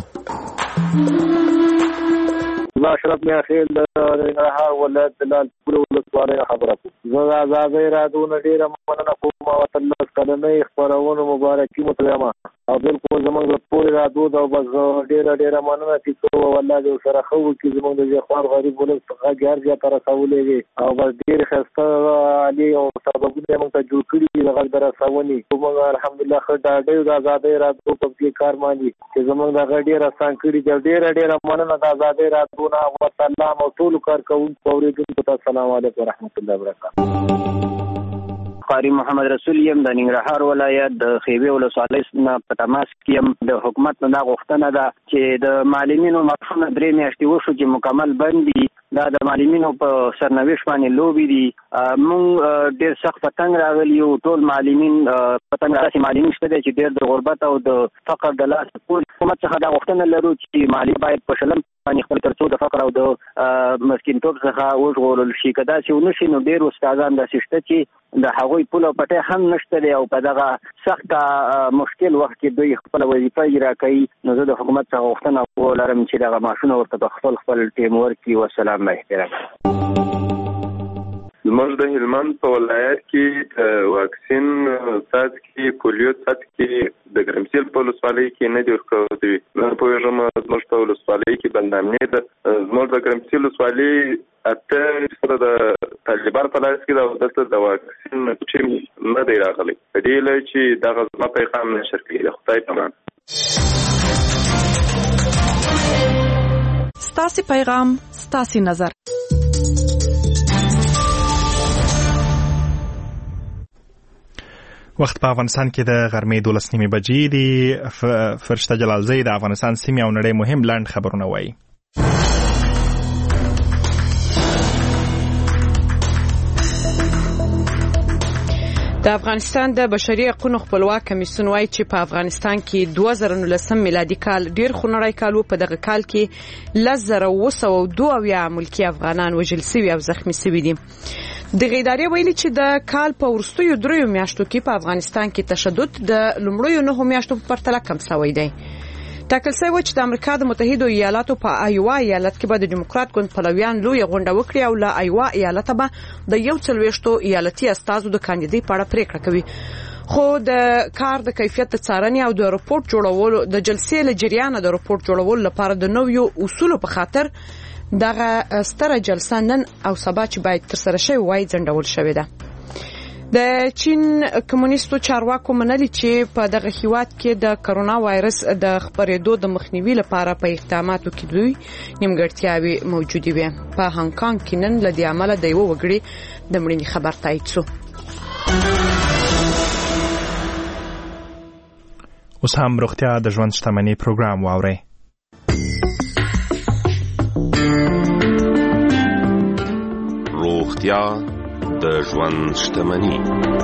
[SPEAKER 21] اشرف میاخیل د نهار ولایت د لالپور ولسوالۍ خبره کوم. زه د ازادۍ رادیو نه ډېره مننه کوم او تاسو کلنۍ خبرونه مبارکي متلمه او بالکل زموږ د پورې رادیو د بس ډېره مننه چې څو والله د سره خو چې زموږ د ځخوار غریب ولس څخه ګرځي تر رسولې وي او بس ډېر خسته علي او سببونه موږ ته جوړ کړي د غږ درسونی کوم. الحمدلله خدای دې د ازادۍ رادیو په دې کار باندې چې زموږ د غډیر آسان کړي ډېره مننه د ازادۍ رادیو نه او سلام او ټول کارکونکو اوریدونکو ته السلام علیکم ورحمت الله وبرکاته.
[SPEAKER 13] قاری محمد رسول یم د ننګرهار ولایت د خیبه ولسوالۍ نه په تماس کې یم. د حکومت نه غوښتنه ده چې د معلمینو معاشونه 3 میاشتې وشو چې مکمل بند دي. دا د معلمینو په سرنوشت باندې لوبي دي. مونږ ډېر سخت پتنګ راغلی یو. ټول معلمین پتنګ راځي معلمین شته چې ډېر د غربت او د فقر د لاس ټول حکومت څخه دا غوښتنه لرو چې معلم باید په شلم باندې خپل ترڅو د فقر او د مسکینتوب څخه وژغورل شي. که داسې ونه شي نو ډېر استادان داسې شته چې د هغوی پول او پټی هم نشته دی او په دغه سخت مشکل وخت کې دوی خپل وظیفه اجرا کوي. نو زه د حکومت څخه غوښتنه ولرم چې دغه معاشونه ورته په خپل ټیم ورکړي. والسلام احترام.
[SPEAKER 3] زموږ د هلمند په ولایت کې واکسین سات کې پولیو سات کې د ګرمسیل په ولسوالۍ کې نه دی ورکول شوی. زه پوهېږم زموږ په ولسوالۍ کې بندامنې ده. زموږ د ګرمسیل ولسوالۍ اته د طالبان په لاس کې ده. دلته د واکسین ټیم نه دی راغلی. په دې لای چې دغه زما پیغام نشر کړي. د خدای په امان.
[SPEAKER 4] ستاسو پیغام ستاسو نظر.
[SPEAKER 2] وخت په افغانستان کې د غرمې 12 بجې دی. فرشته جلالزی د افغانستان سیمې او نړۍ مهم لاند خبرونه وایي.
[SPEAKER 4] د افغانستان د بشري حقوقو خپلواک کمیسیون وايي چې په افغانستان کې 2019 میلادي کال ډیر خونړی کال و. په دغه کال کې 1902 ملکی افغانان وژل شوي او زخمی شوي دي. د ادارې ویلي چې د کال په وروستیو 3 میاشتو کې په افغانستان کې تشدد د لومړیو 9 میاشتو په پرتله کم شوی دی. ټاکل شوی و چې د امریکا د متحده ایالاتو په ایوا ایالت کې به د ډیموکرات ګوند پلویان لوی غونډه وکړي او له ایوا ایالت به د 41 ایالتي استازو د کاندیدۍ په اړه پریکړه کوي. خو د کار د کیفیت څارنې او د رپورټ جوړولو د جلسې له جریان د رپورټ جوړولو لپاره د نویو اصولو په خاطر دغه ستره جلسه نن او سبا چې باید تر سره شي وای ځنډول شوې ده. د چین کمونیستو چارواکو منلي چې په دغه هیواد کې د کرونا وایرس د خپرېدو د مخنیوي لپاره په اقداماتو کې دوی نیمګړتیاوې موجودې وي. په هانګ کانګ کې نن له دې عمله د یو وګړي د مړینې خبر تایید شو.
[SPEAKER 2] اوس هم روغتیا د ژوند شتمنۍ پروګرام واورئ.
[SPEAKER 5] روغتیا د ژوند شتمنۍ.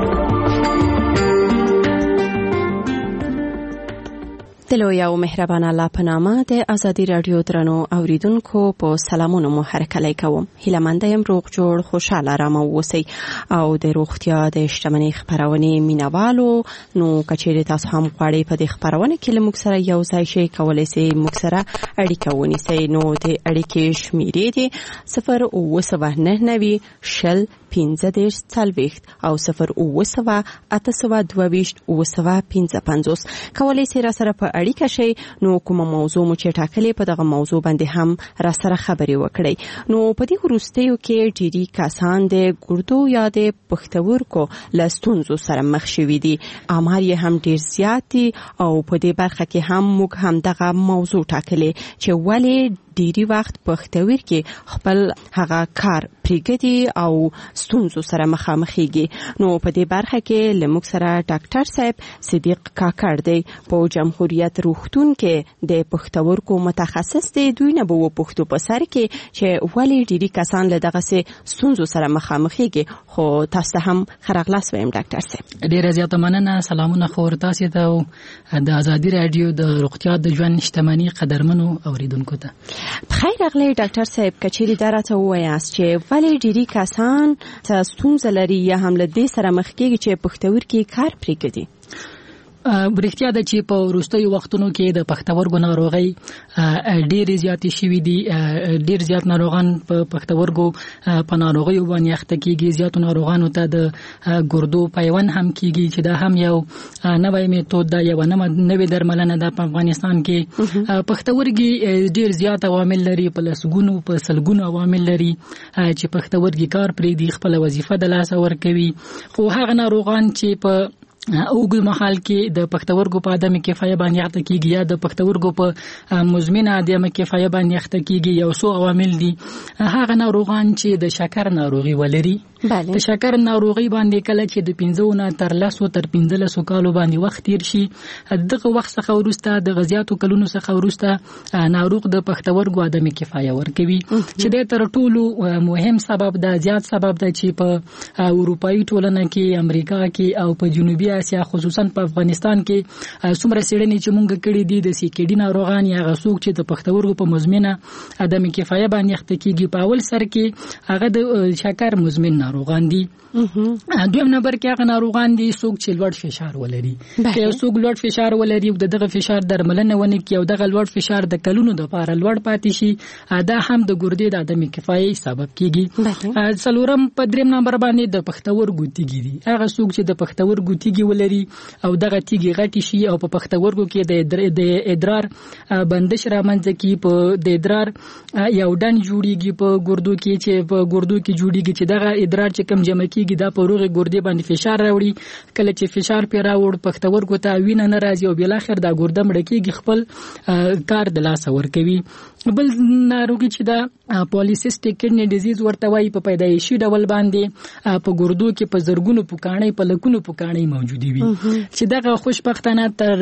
[SPEAKER 24] د لوی او مهربان الله په نامه د ازادي رادیو درنو اوریدونکو په سلامونو مو هرکلی کوم. هیله مند یم روغ جوړ خوشاله آرام اوسئ او د روغتیا د شتمنۍ خبرونه مینوالو. نو کچېرې تاسو هم غواړئ په دې خبرونه کې له موږ سره یو ځای شئ، کولی شئ موږ سره اړیکه ونیسئ. نو د اړیکې شمیرې دي 0999 شل 15 او 02822 کولی شئ را سره په اړیکه شئ. نو کومه موضوع مو چې ټاکلې په دغه موضوع باندې هم را سره خبرې وکړئ. نو په دې وروستیو کې ډېری کسان د ګردو یا د پښتورګو له ستونزو سره مخ شوي دي. آمار یې هم ډېر زیات دي او په دې برخه کې هم موږ هم دغه موضوع ټاکلې چې ولې ډېری وخت پښتورګي خپل هغه کار پرېږدي او ستونزو سره مخامخېږي. نو په دې برخه کې له موږ سره ډاکټر صاحب صدیق کاکړ دی په جمهوریت روغتون کې د پښتورګو متخصص دی. دوی نه به وپوښتو په سر کې چې ولې ډېری کسان له دغسې ستونزو سره مخامخېږي. خو تاسو هم ښه راغلاست وایم ډاکټر صاحب.
[SPEAKER 25] ډېره زیاته مننه. سلامونه خور تاسو ته او د ازادي رادیو د روغتیا د ژوند شتمنۍ قدرمنو اوریدونکو ته.
[SPEAKER 24] بخیر راغلی ډاکټر صاحب. کچېرې دا راته ووایاست چې ولې ډېری کسان ستونزه لري یا هم له دې سره مخ کېږي چې پښتورګي کار پرېږدي؟
[SPEAKER 25] برېښتیا ده چې په وروستیو وختونو کې د پښتورګو ناروغۍ ډېرې زیاتې شوي دي. ډېر زیات ناروغان په پښتورګو په ناروغیو باندې اخته کېږي. زیاتو ناروغانو ته د ګردو پیوند هم کېږي چې دا هم یو نوی میتود ده، یو نوې درملنه ده په افغانستان کې. پښتورګي ډېر زیات عوامل لري، په لسګونو په سلګونو عوامل لري چې پښتورګي کار پرېږدي، خپله وظیفه د لاسه ورکوي. خو هغه ناروغان چې په اوږد مهال کې د پښتورګو په عدم کفایه باندې اخته کیږي یا د پښتورګو په مزمنه عدم کفایه باندې اخته کیږي یو څو عوامل دي. هغه ناروغان چې د شکر ناروغي ولري د شکر ناروغي باندې کله چې د 15 نه تر 10 تر 15 کالو باندې وخت تیر شي دغه وخت څخه وروسته د غزياتو کلونو څخه وروسته ناروغ د پښتورګو عدم کفایه ورکوي چې د تر ټولو مهم سبب د زیات سبب د چې په اروپאי ټولنه کې امریکا کې او په جنوبي اسیا خصوصا په افغانستان کې څومره سړنی چې مونږ کړی دي د سیکډي ناروغان یا غسوک چې د پښتورګو په مزمنه عدم کفایه باندې اخته کیږي په اول سر کې هغه د شکر مزمن ناروغان دي. دویم نمبر کې هغه ناروغان دي څوک چې لوړ فشار ولري که یو څوک لوړ فشار ولري او دغه فشار درملنه ونه کوي او دغه لوړ فشار د کلونو د لپاره لوړ پاتې شي دا هم د ګردې د عدم کفایې سبب کیږي. څلورم په دریم نمبر باندې د پښتورګو تیږي دي هغه څوک چې د پښتورګو تیږي ولري او دغه تیږي غټي شي او په پښتورګو کې د ادرار بندش رامنځته کی په د ادرار یو ډن جوړیږي په ګردو کې چې په ګردو کې جوړیږي چې دغه ادرار چې کم جمع کیږي دا په روغه ګردې باندې فشار راوړي کله چې فشار پې راوړ پښتورګو ته وینه نه راځي او بل اخر دا ګرده مړ کیږي خپل کار د لاس ور کوي. بل ناروغي چې دا پولیسیسټیک کډنی ډیزیز ورته وایي په پیدایشي ډول باندې په ګردو کې په زرګونو پوکاڼې په لکونو پوکاڼې موجودي وي چې دغه خوشبختانه تر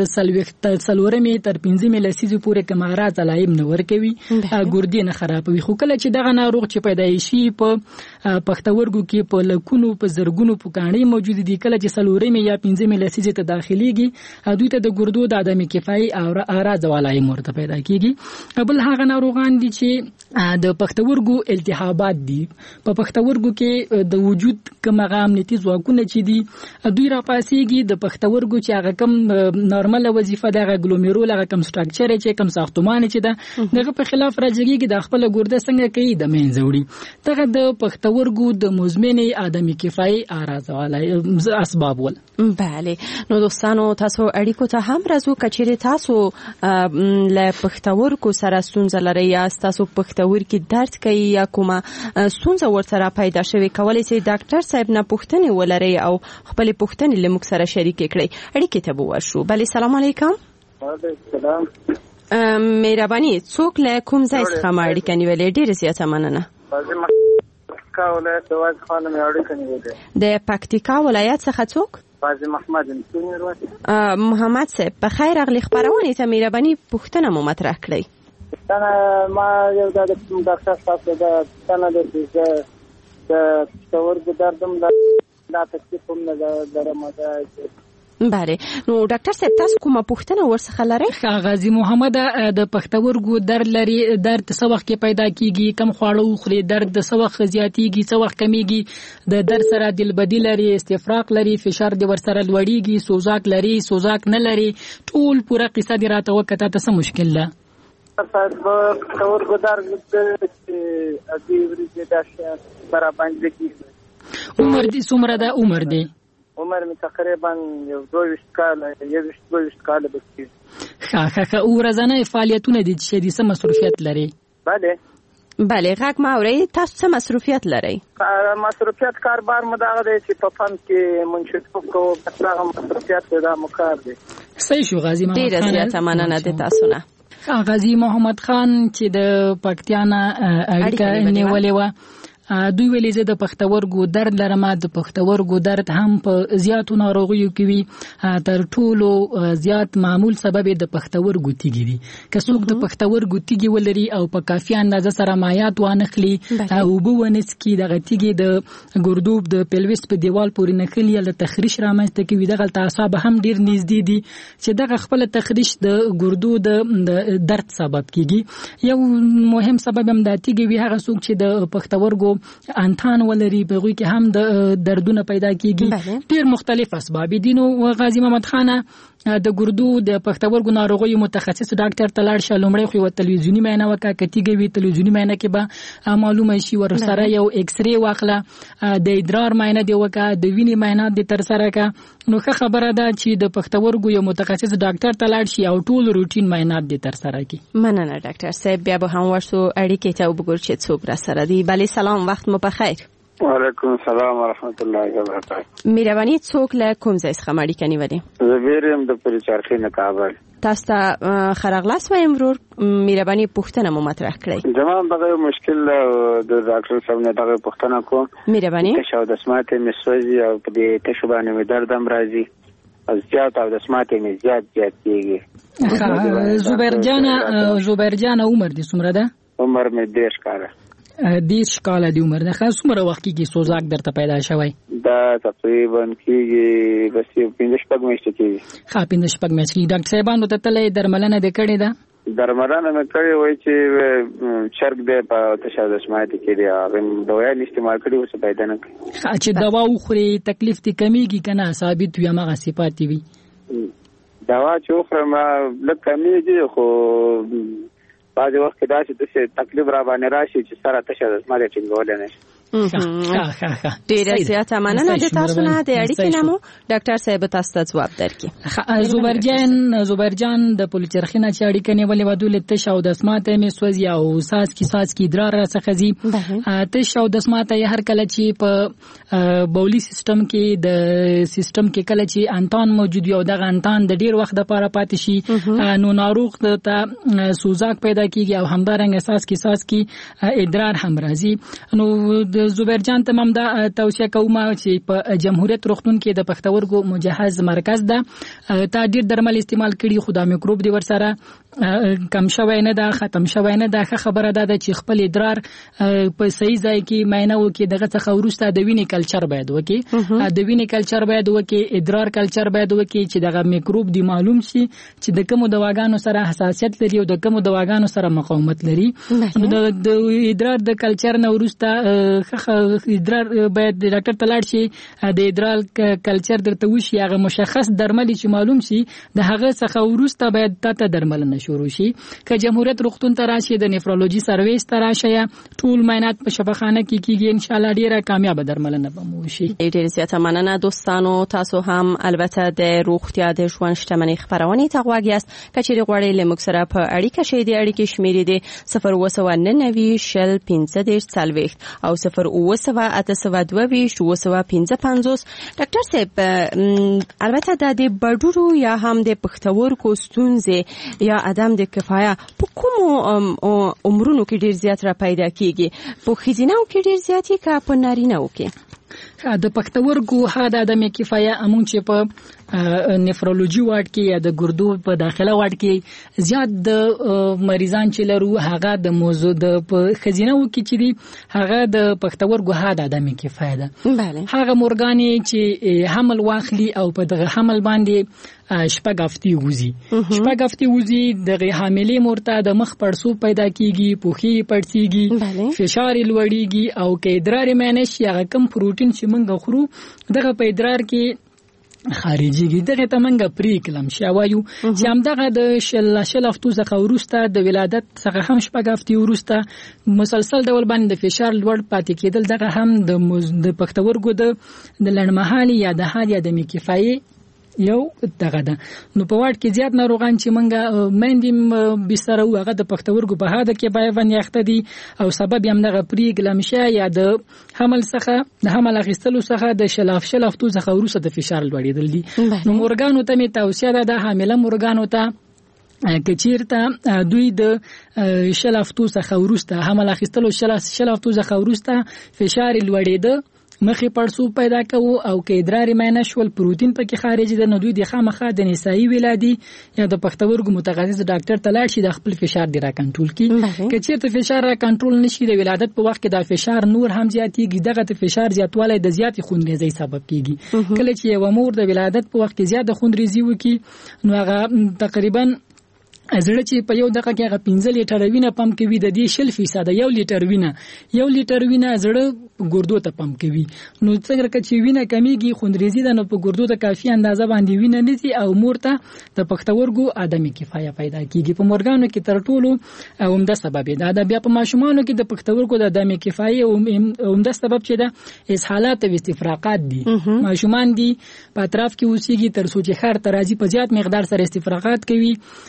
[SPEAKER 25] 4 تر 15 لسیزې پورې کمارات علایم نه ورکوي ګردې نه خرابوي. خو کله چې دغه ناروغ چې پیدایشي په پښتورګو کې په لکونو په زرګونو پوکاڼې موجود دي کله چې 4 یا 15 لسیزې ته داخليږي دوی ته د ګردو د عدم کفایې او اعراض علایم ورته پیدا کیږي. بل هغه ناروغان دي چې د پښتورګو التهابات دي په پښتورګو کې د وجود کوم امنیتي ځواکونه چې دي دوی راپاسيږي د پښتورګو چې هغه کم نارمل وظیفه د اګلوميرول هغه کم سټراکچر چې کم ساختمان چې ده دغه په خلاف راځيږي د خپل ګرده څنګه کوي د منځوړي دغه د پښتورګو د مزمنه عدم کفایې اعراض ولای اسباب ول.
[SPEAKER 24] بله نو دوستانو تاسو اړیکو ته هم راځو کچېره تاسو ل پښتورګو سره ستونزه لري یا تاسو پښتورګي درد کوي یا کومه ستونزه ورسره پیدا شوي کولای شي ډاکټر صاحب نه پوښتنه ولري او خپل پوښتنې له موږ سره شریک کړئ. اړیکې ته ورشو. بله سلام علیکم.
[SPEAKER 21] وعلیکم
[SPEAKER 24] مهرباني څوک له کوم ځای څخه اړیکه نیولې ډیره زیاته مننه.
[SPEAKER 21] پکتیکا ولایت واز خانم اړیکه نیولې
[SPEAKER 24] د پکتیکا ولایت څخه څوک
[SPEAKER 21] قاضي محمد انصوري
[SPEAKER 24] محمد صاحب په خیر اغلی خبرونه ته مهرباني پوښتنه مو مطرح کړئ.
[SPEAKER 21] ما یو د ډاکټر صاحب د پښتورګو دردم دا تکلیف هم نه لرم.
[SPEAKER 24] بله نو ډاکټر صاحب تاسو کومه پوښتنه ورڅخه لرئ؟
[SPEAKER 25] غازی محمد د پښتورګو درد لري درد څه وخت کې پیدا کیږي کم خواړه خوري درد څه وخت زیاتیږي څه وخت کمیږي د درد سره دلبدي لري استفراغ لري فشار د ور سره لوړیږي سوزاک لري سوزاک نه لري ټول پوره قصه دی راته وکړه ته مشکل ده.
[SPEAKER 21] پښتورګو درد د ادي د برابر باندې
[SPEAKER 25] عمر دي څومره ده عمر دی
[SPEAKER 21] عمر می تقریبا 22 کال به کېږي.
[SPEAKER 25] ښه ورځنی فعالیتونه دي چې د څه مصروفیت لري؟
[SPEAKER 24] بله غږ ما اورئ تاسو څه مصروفیت لرئ؟
[SPEAKER 21] مصروفیت کاربار مو دغه دی چې په فن کې منشطوب کوو بس هغه مصروفیت دا مو کار دی.
[SPEAKER 25] صحیح شو غازی محمد خان.
[SPEAKER 24] ډېره زیاته مننه د تاسو نه.
[SPEAKER 25] غازی محمد خان چې د پکتیانا اړیکه نیولې وه دوی ویلي زه د پښتورګو درد لرم د پښتورګو درد هم په زیاتو ناروغیو کې وي تر ټولو زیات معمول سبب د پښتورګو تیږي دي که څوک د پښتورګو تیږي ولري او په کافي اندازه سره مایعات وانخلي او بونس کې دغه تیږي د ګردوب د پلویس په دیوال پورې نخلي یا تخریش رامنځته کوي دغه اعصاب هم ډیر نږدې دي چې دغه خپل تخریش د ګردو د درد سبب کیږي. یو مهم سبب هم د تیږي وی هغه څوک چې د پښتورګو انتان ولري په غوي کې هم د دردونه پیدا کیږي ډیر مختلف اسباب دي. نو غازی محمد خان د ګردو د پښتورګو ناروغیو متخصص ډاکټر تلاړ شه لومړی خو تلویزیونی معاینه وکړه کتیږي وی تلویزیونی معاینه کې به معلومه شي ور سره یو ایکس ری واخله د ادرار معاینه دی وکړه د وینې معاینه د تر سره کا نو ښه خبره ده چې د پښتورګو یو متخصص ډاکټر تلاړ شي او ټول روټین معاینات د تر سره کی.
[SPEAKER 24] مننه ډاکټر صاحب بیا به هم ورسو اړیکې ته وګورئ چې څوک را سره دی. بله سلام وخت مو په خیر.
[SPEAKER 21] وعلیکم السلام ورحمت الله وبرکاته.
[SPEAKER 24] مهرباني څوک له کوم ځای څخه ماړی کني وده؟
[SPEAKER 21] زبیرم د پوری چرخی نه کابل.
[SPEAKER 24] تاسو ته خرغلاس وایم ورور، مهرباني پوښتنه مو مطرح کړئ.
[SPEAKER 21] زموږ دغه مشکل د ډاکټر صاحب نه دغه پوښتنه کوم.
[SPEAKER 24] مهرباني
[SPEAKER 21] تشو د سماعت مسوځي او په دې تشو باندې مې درد هم راځي. از زیات او د سماعت مې زیات کیږي.
[SPEAKER 25] زبیر جان عمر دې څومره ده؟
[SPEAKER 21] عمر مې 10 کاله.
[SPEAKER 25] 10 کاله دی عمر ده. خاص څومره وخت کې سوزاک درته پیدا شوی؟
[SPEAKER 21] دا تقریبا کېږي بس 15 میاشتې کېږي.
[SPEAKER 25] ها 15 میاشتې. ډاکټر صاحبانو ته تللی درملنه دې کړې ده؟
[SPEAKER 21] درملنه مې کړې وای چې چرګ دې په تشابه سماعت کې دی هغه دوايان استعمال کړي اوس پیدا نه کوي.
[SPEAKER 25] چې دوا وخوري تکلیف دې کمیږي کنه ثابت وي هغه صفات وي؟
[SPEAKER 21] دوا چې وخورم لږ کمیږي خو بعض وخت دا چې تکلیف را باندې راشي چې سره تشابه سماعت ټینګول نه شي.
[SPEAKER 24] ډیره زیاته مننه د تاسو نه د اړیکې نامو ډاکټر صاحب تاسو ته جواب
[SPEAKER 25] درکړي. زبرجان د پولیچرخینه چې اړیکې نیولې ودول تش او د سماعت مې سوځي او ساس کی ادرار څخه زی تش او د سماعت هر کله چې په بولی سیستم کې د سیستم کې کله چې انتان موجود یو دغه انتان د ډیر وخت لپاره پاتې شي نو ناروغ ته سوزاک پیدا کیږي او همدارنګ ساس کی ادرار هم راځي. نو د زبرجان تمام دا توصیه کوم چې په جمهوریت روغتون کې د پښتورګو مجهز مرکز ده تا ډیر درمل استعمال کړي خو دا میکروب دی ورسره کم شوی نه ده ختم شوی نه ده. خبره ده چې خپل ادرار په صحیح ځای کې معاینه وکړي دغه څخه وروسته د وینې کلچر باید وکړي د وینې کلچر باید وکړي ادرار کلچر باید وکړي چې دغه میکروب دی معلوم شي چې د کومو دواګانو سره حساسیت لري او د کومو دواګانو سره مقاومت لري. د ادرار د کلچر نه وروسته ادرار باید ډاکټر ته لاړ شي د ادرار کلچر درته وشي هغه مشخص درمل چې معلوم شي د هغه څخه وروسته باید تاسو درمل نه شروع شي. که جمهوریت روغتون ته راشي د نفرولوژي سرویس ته راشي ټول معاینات په شفاخانه کې کیږي ان شاء الله ډیره کامیاب درملنه به مو شي.
[SPEAKER 24] ډیره زیاته مننه دوستانو. تاسو هم البته د روغتیا د ژوند شتمنۍ خبرونه ته غواړئ یاست کچېری غواړئ لمک سره په اړیکه شې د اړیکې شمیرې دي 099 شل 15 40 او 0 ډاکټر صاحب البته د بډورو یا هم د پښتورګو ستونزې یا عدم د کفایه په کوم عمرونو کې ډیر زیات را پیدا کیږي؟ په ښځیناو کې ډیر زیاتی کا په نارینه‌و کې؟
[SPEAKER 25] د پښتورګو ها د عدم کفایه امون چې په نفرولوژي وارډ کې یا د ګردو په داخله وارډ کې زیات د مریضان چې لرو هغه د موضوع د خزینه‌و کې چې دی هغه د پښتورګو ها د عدم کفایه ده. هغه مورګانې چې حمل واخلي او په دغه حمل باندې شپږ هفتې وځي دغه حاملې مورته د مخ پړسوب پیدا کیږي پوخي پړسیږي فشار لوړیږي او کې ادرار مینش یا کم پروتین چې موږ خورو دغه په ادرار کې خارجيږي دغه تمنګ پریکلم شاوایو چې هم دغه د شل هفتو څخه ورسته د ولادت څخه هم شپږ هفتې ورسته مسلسل ډول باندې د فشار لوړ پاتې کېدل دغه هم د پښتورګو د لړمحالي یا د حال یا د میکفایي یو دغه ده. نو په واټ کې زیات ناروغان چې منګه مندیم بستر او هغه د پښتورګو په هاده کې بای باندې اخته دي او سبب هم دغه پریګلمشه یا د حمل څخه د حمل اخیستلو څخه د شلافتو څخه ورسره د فشار لوړېدل دي. نو مورګانو ته می توصیه ده د حامله مورګانو ته کچیرته دوی د شلافتو څخه ورسره حمل اخیستلو شلافتو څخه ورسره فشار لوړېده مخې پړسوب پیدا کوو او کې ادرار مینه شول پروتین پکې خارجي د نو دوی د خامخا د نسایي ولادي یا د پښتورګو متخصص ډاکټر ته لاړ شي د خپل فشار دی را کنټرول کړي. که چیرته فشار را کنټرول نشي د ولادت په وخت کې د فشار نور هم زیاتېږي دغه د فشار زیاتوالی د زیات خونریزۍ سبب کیږي. کله چې یو مور د ولادت په وخت کې زیات خونریزي وکړي نو هغه تقریبا زړه چې په یو دغه کې هغه 15 لیټر وینه پمپ کوي د دې 0% 1 لیټر وینه زړه ګردو ته پمپ کوي. نو څنګه چې وینه کمیږي خوندریزي د نو په ګردو ته کافي اندازه باندې وینه نسی او مورته د پښتورګو عدم کفایه پیدا کیږي. په مورګانو کې تر ټولو عمده سبب دی دا بیا په ماشومانو کې د پښتورګو د عدم کفایه عمده سبب چې ده اسهالات او استفراغات دي. ماشومان دي په اطراف کې اوسېږي تر څو چې خر ترازی په زیات مقدار سره استفراغات کوي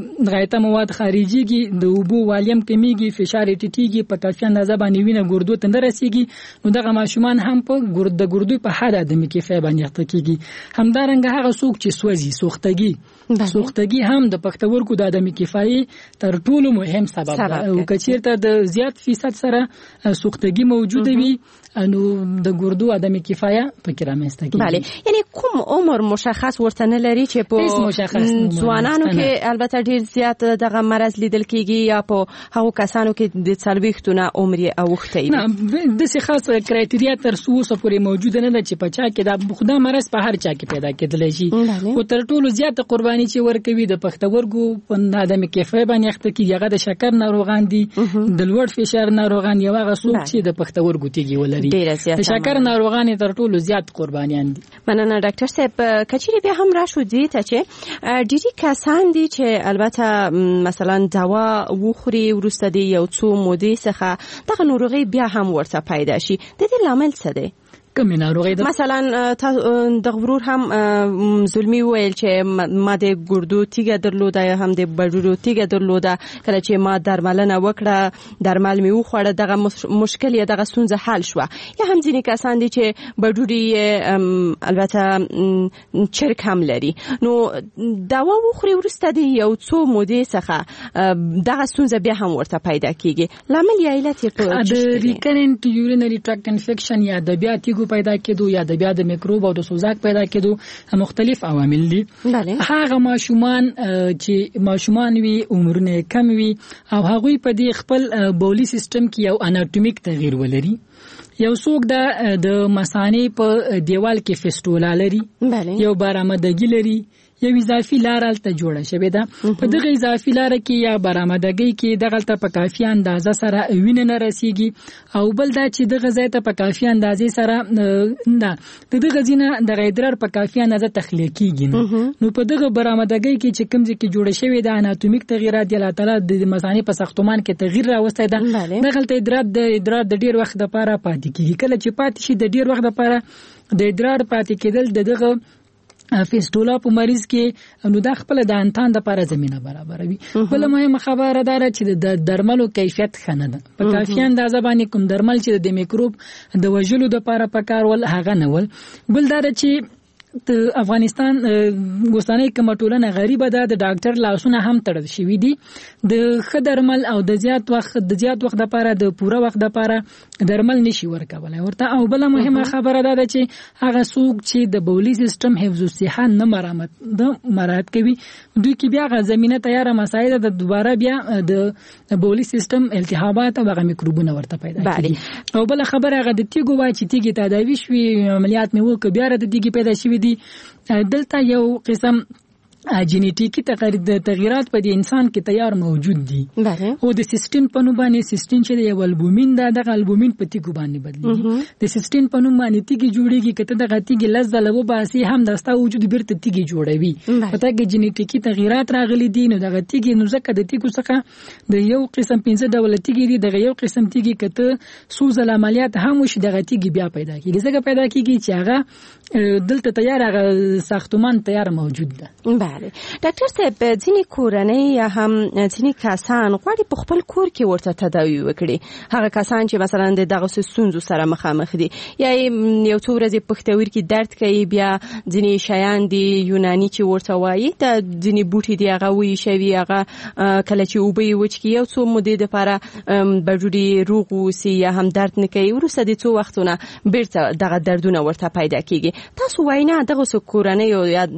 [SPEAKER 25] غایطه مواد خارجيږي د اوبو والیم کمیږي فشار ټیټیږي په کافي اندازه باندې وینه ګردو ته نه رسیږي نو دغه ماشومان هم په ګردو په حد ادمي کیفیت باندې اخته کیږي همدارنګه هغه څوک چې سوځي سوختګي هم د پښتورګو د ادمي کیفیت تر ټولو مهم سبب ده او کچیرته د زیات فیصد سره سوختګي موجوده وي انو د ګردو ادمي کیفیت پکې رامنځته کیږي.
[SPEAKER 24] بله یعنی کوم عمر مشخص ورته نه لري چې په ځوانانو کې البته ډیر زیات دغه مرض لیدل کیږي یا په هغو کسانو کې د څلوېښتونه عمر یې اوښتی وي؟
[SPEAKER 25] نه داسې خاص کرایټریا تر څو اوسه پورې موجوده نه ده چې په چا کې دا مرض په هر چا کې پیدا کېدلی شي خو تر ټولو زیاته قرباني چې ورکوي د پښتورګو په ادمي کیفیت باندې اخته کیږي هغه د شکر ناروغان دي د لوړ فشار ناروغان یو هغه څوک چې د پښتورګو تیږې ولري د شکر ناروغان تر ټولو زیات قربانیان دي.
[SPEAKER 24] مننه ډاکټر صاحب. کچېرې بیا هم راشو دې ته چې ډېری کسان دي چې البته مثلا دوا وخوري وروسته د یو څو مودې څخه دغه ناروغي بیا هم ورته پیدا شي د دې لامل څه دی؟
[SPEAKER 25] کومې ناروغي ده؟
[SPEAKER 24] مثلا د غرور هم ظلمي ویل چې ما د ګردو تیږه درلوده یا هم د بډوډو تیږه درلوده کله چې ما درملنه وکړه درمل مې وخوړه دغه مشکل یا دغه ستونزه حل شوه یا هم ځینې کسان دي چې بډوډي البته چرک هم لري نو دوا وخوري وروسته د یو څو مودې څخه دغه ستونزه بیا هم ورته پیدا کیږي لامل یا علت یې په
[SPEAKER 25] د ریکرنت یورینري ټراکټ انفیکشن یا د بیا تیږو پیدا کېدو یا د بیا د میکروب او د سوزاک پیدا کېدو مختلف عوامل دي. هغه ماشومان وي عمرونه کم وي او هغوی په دې خپل بولی سیستم کې یو اناټومیک تغییر ولري یو څوک د مثانې په دیوال کې فیسټولا لري یو برآمدګي لري یو اضافي لار الته جوړه شوې ده په دغه اضافي لار کې یا برآمدګۍ کې دغه په کافي اندازه سره وینه نه رسیږي او بل دا چې دغه ځای ته په کافي اندازې سره نه دغه ځینه د ادرار په کافي اندازه تخلیه کیږي نو په دغه برآمدګۍ کې چې کوم ځای کې جوړه شوې ده اناتومیک تغیرات د الله تعالی د مثانې په ساختمان کې تغییر راوستی ده دغه ادرار د ډیر وخت لپاره پاتې کیږي کله چې پاتې شي د ډیر وخت لپاره د ادرار پاتې کېدل دغه فیسټولا په مریض کې نو دا خپل د انتان د لپاره زمينه برابروي. بل مهمه خبره ده چې د درملو کیفیت خنه ده په کافي اندازه باندې کوم درمل چې د میکروب د وژلو د لپاره پکارول هغه نه ول. بل دا چې د افغانستان اوسنۍ کومه ټولنه غریبه ده د ډاکټر لاسونه هم تړل شوي دي د ښه درمل او د زیات وخت لپاره د پوره وخت لپاره درمل نشي ورکولی ورته. او بل مهمه خبره ده چې هغه څوک چې د بولی سیستم حفظ الصحه نه مراعات کوي دوی کې بیا غو زمينه تیاره مسایل د دوباره بیا د بولی سیستم التهابات او هغه میکروبونه ورته پیدا کیږي. او بل خبره هغه د تیګو وای چې تیګي تداوی شوي عملیات مې وکړ بیا د تیګي پیدا شوي دلته یو قسم جینیټیکی تغیرات په دې انسان کې تیار موجود دي او د سیستین په نوم باندې سیستین چې د البومین دغه البومین په تیګو باندې بدلیږي د سیستین په نوم باندې تیګي جوړیږي کته دغه تیګي لزه لوب باسي هم د ستا وجود بیرته تیګي جوړوي پته کې جینیټیکی تغیرات راغلي دي نو دغه تیګي نو ځکه د تیګو څخه د یو قسم 15 ډول تیګي دي دغه یو قسم تیګي کته سوزل عملیات هم وش دغه تیګي بیا پیدا کیږي ځکه پیدا کیږي چې هغه دلته تیار هغه ساختمان تیار موجود ده.
[SPEAKER 24] ډاکټر صاحب ځینې کورنۍ یا هم ځینې کسان غواړي په خپل کور کې ورته تداوی وکړي هغه کسان چې مثلا د دغه ستونزو سره مخامخ دي یا یو څو ورځې پښتورګي کې درد کوي بیا ځینې شیان دي یوناني چې ورته وایي د ځینې بوټي دی هغه وی شوی هغه کله چې اوبه وچ کی یو څو مودې لپاره بډوډي روغ وسی یا هم درد نه کوي ورسره د څو وختونه بیرته دغه دردونه ورته پیدا کیږي. تاسو وایي نه دغه کورنۍ یا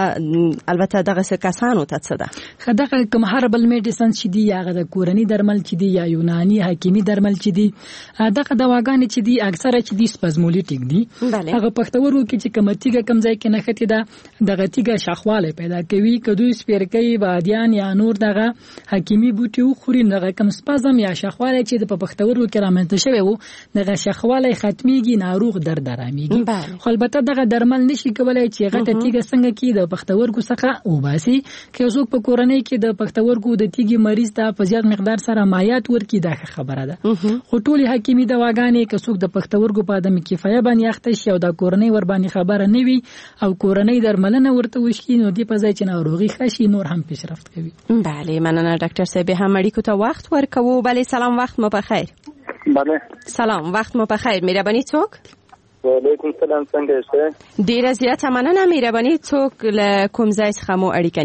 [SPEAKER 24] د البته دغه کسانو ته څه ده
[SPEAKER 25] دغه کوم هربل میډیسن چې دی هغه د کورنۍ درمل چې دی یا یوناني حکیمي درمل چې دی دغه دواګانې چې دی اکثره چې دی سپازمولیټیک دی هغه پښتورو کې چې کمتیګه کم ځای کې نښتي ده دغه تیګه شخواله پیدا کوي کدو سپیرکۍ بادیان یا نور دغه حکیمي بوټي خوري دغه کم سپازم یا شخواله چې د پښتورو کې رامنځته شوی وو دغه شخواله ختميږي ناروغ درد آراميږي خو البته دغه درمل نشي کولای چې هغه تیګه څنګه کې د پښتورګو څخه وباسي که څوک په کورنۍ کې د پښتورګو د تیږې مریض ته په زیات مقدار سره مایعات ورکړي دا خبره ده خو ټولې حکیمي دواګانې که څوک د پښتورګو په عدم کفایه باندې اخته شي او د کورنۍ ور باندې خبره نه وي او کورنۍ درملنه ورته وشي نو دې په ځای چې ناروغي خشي نور هم پیشرفت کوي.
[SPEAKER 24] بله مننه ډاکټر صاحب هم اړیکو ته وخت ورکوو. بله سلام وخت مو بخیر.
[SPEAKER 8] بله
[SPEAKER 24] سلام وخت مو بخیر. مهرباني څوک؟
[SPEAKER 8] وعلیکم السلام څنګه یاست؟
[SPEAKER 24] ډیره زیاته مننه. مهرباني څوک له کوم ځای څخه مو اړیکه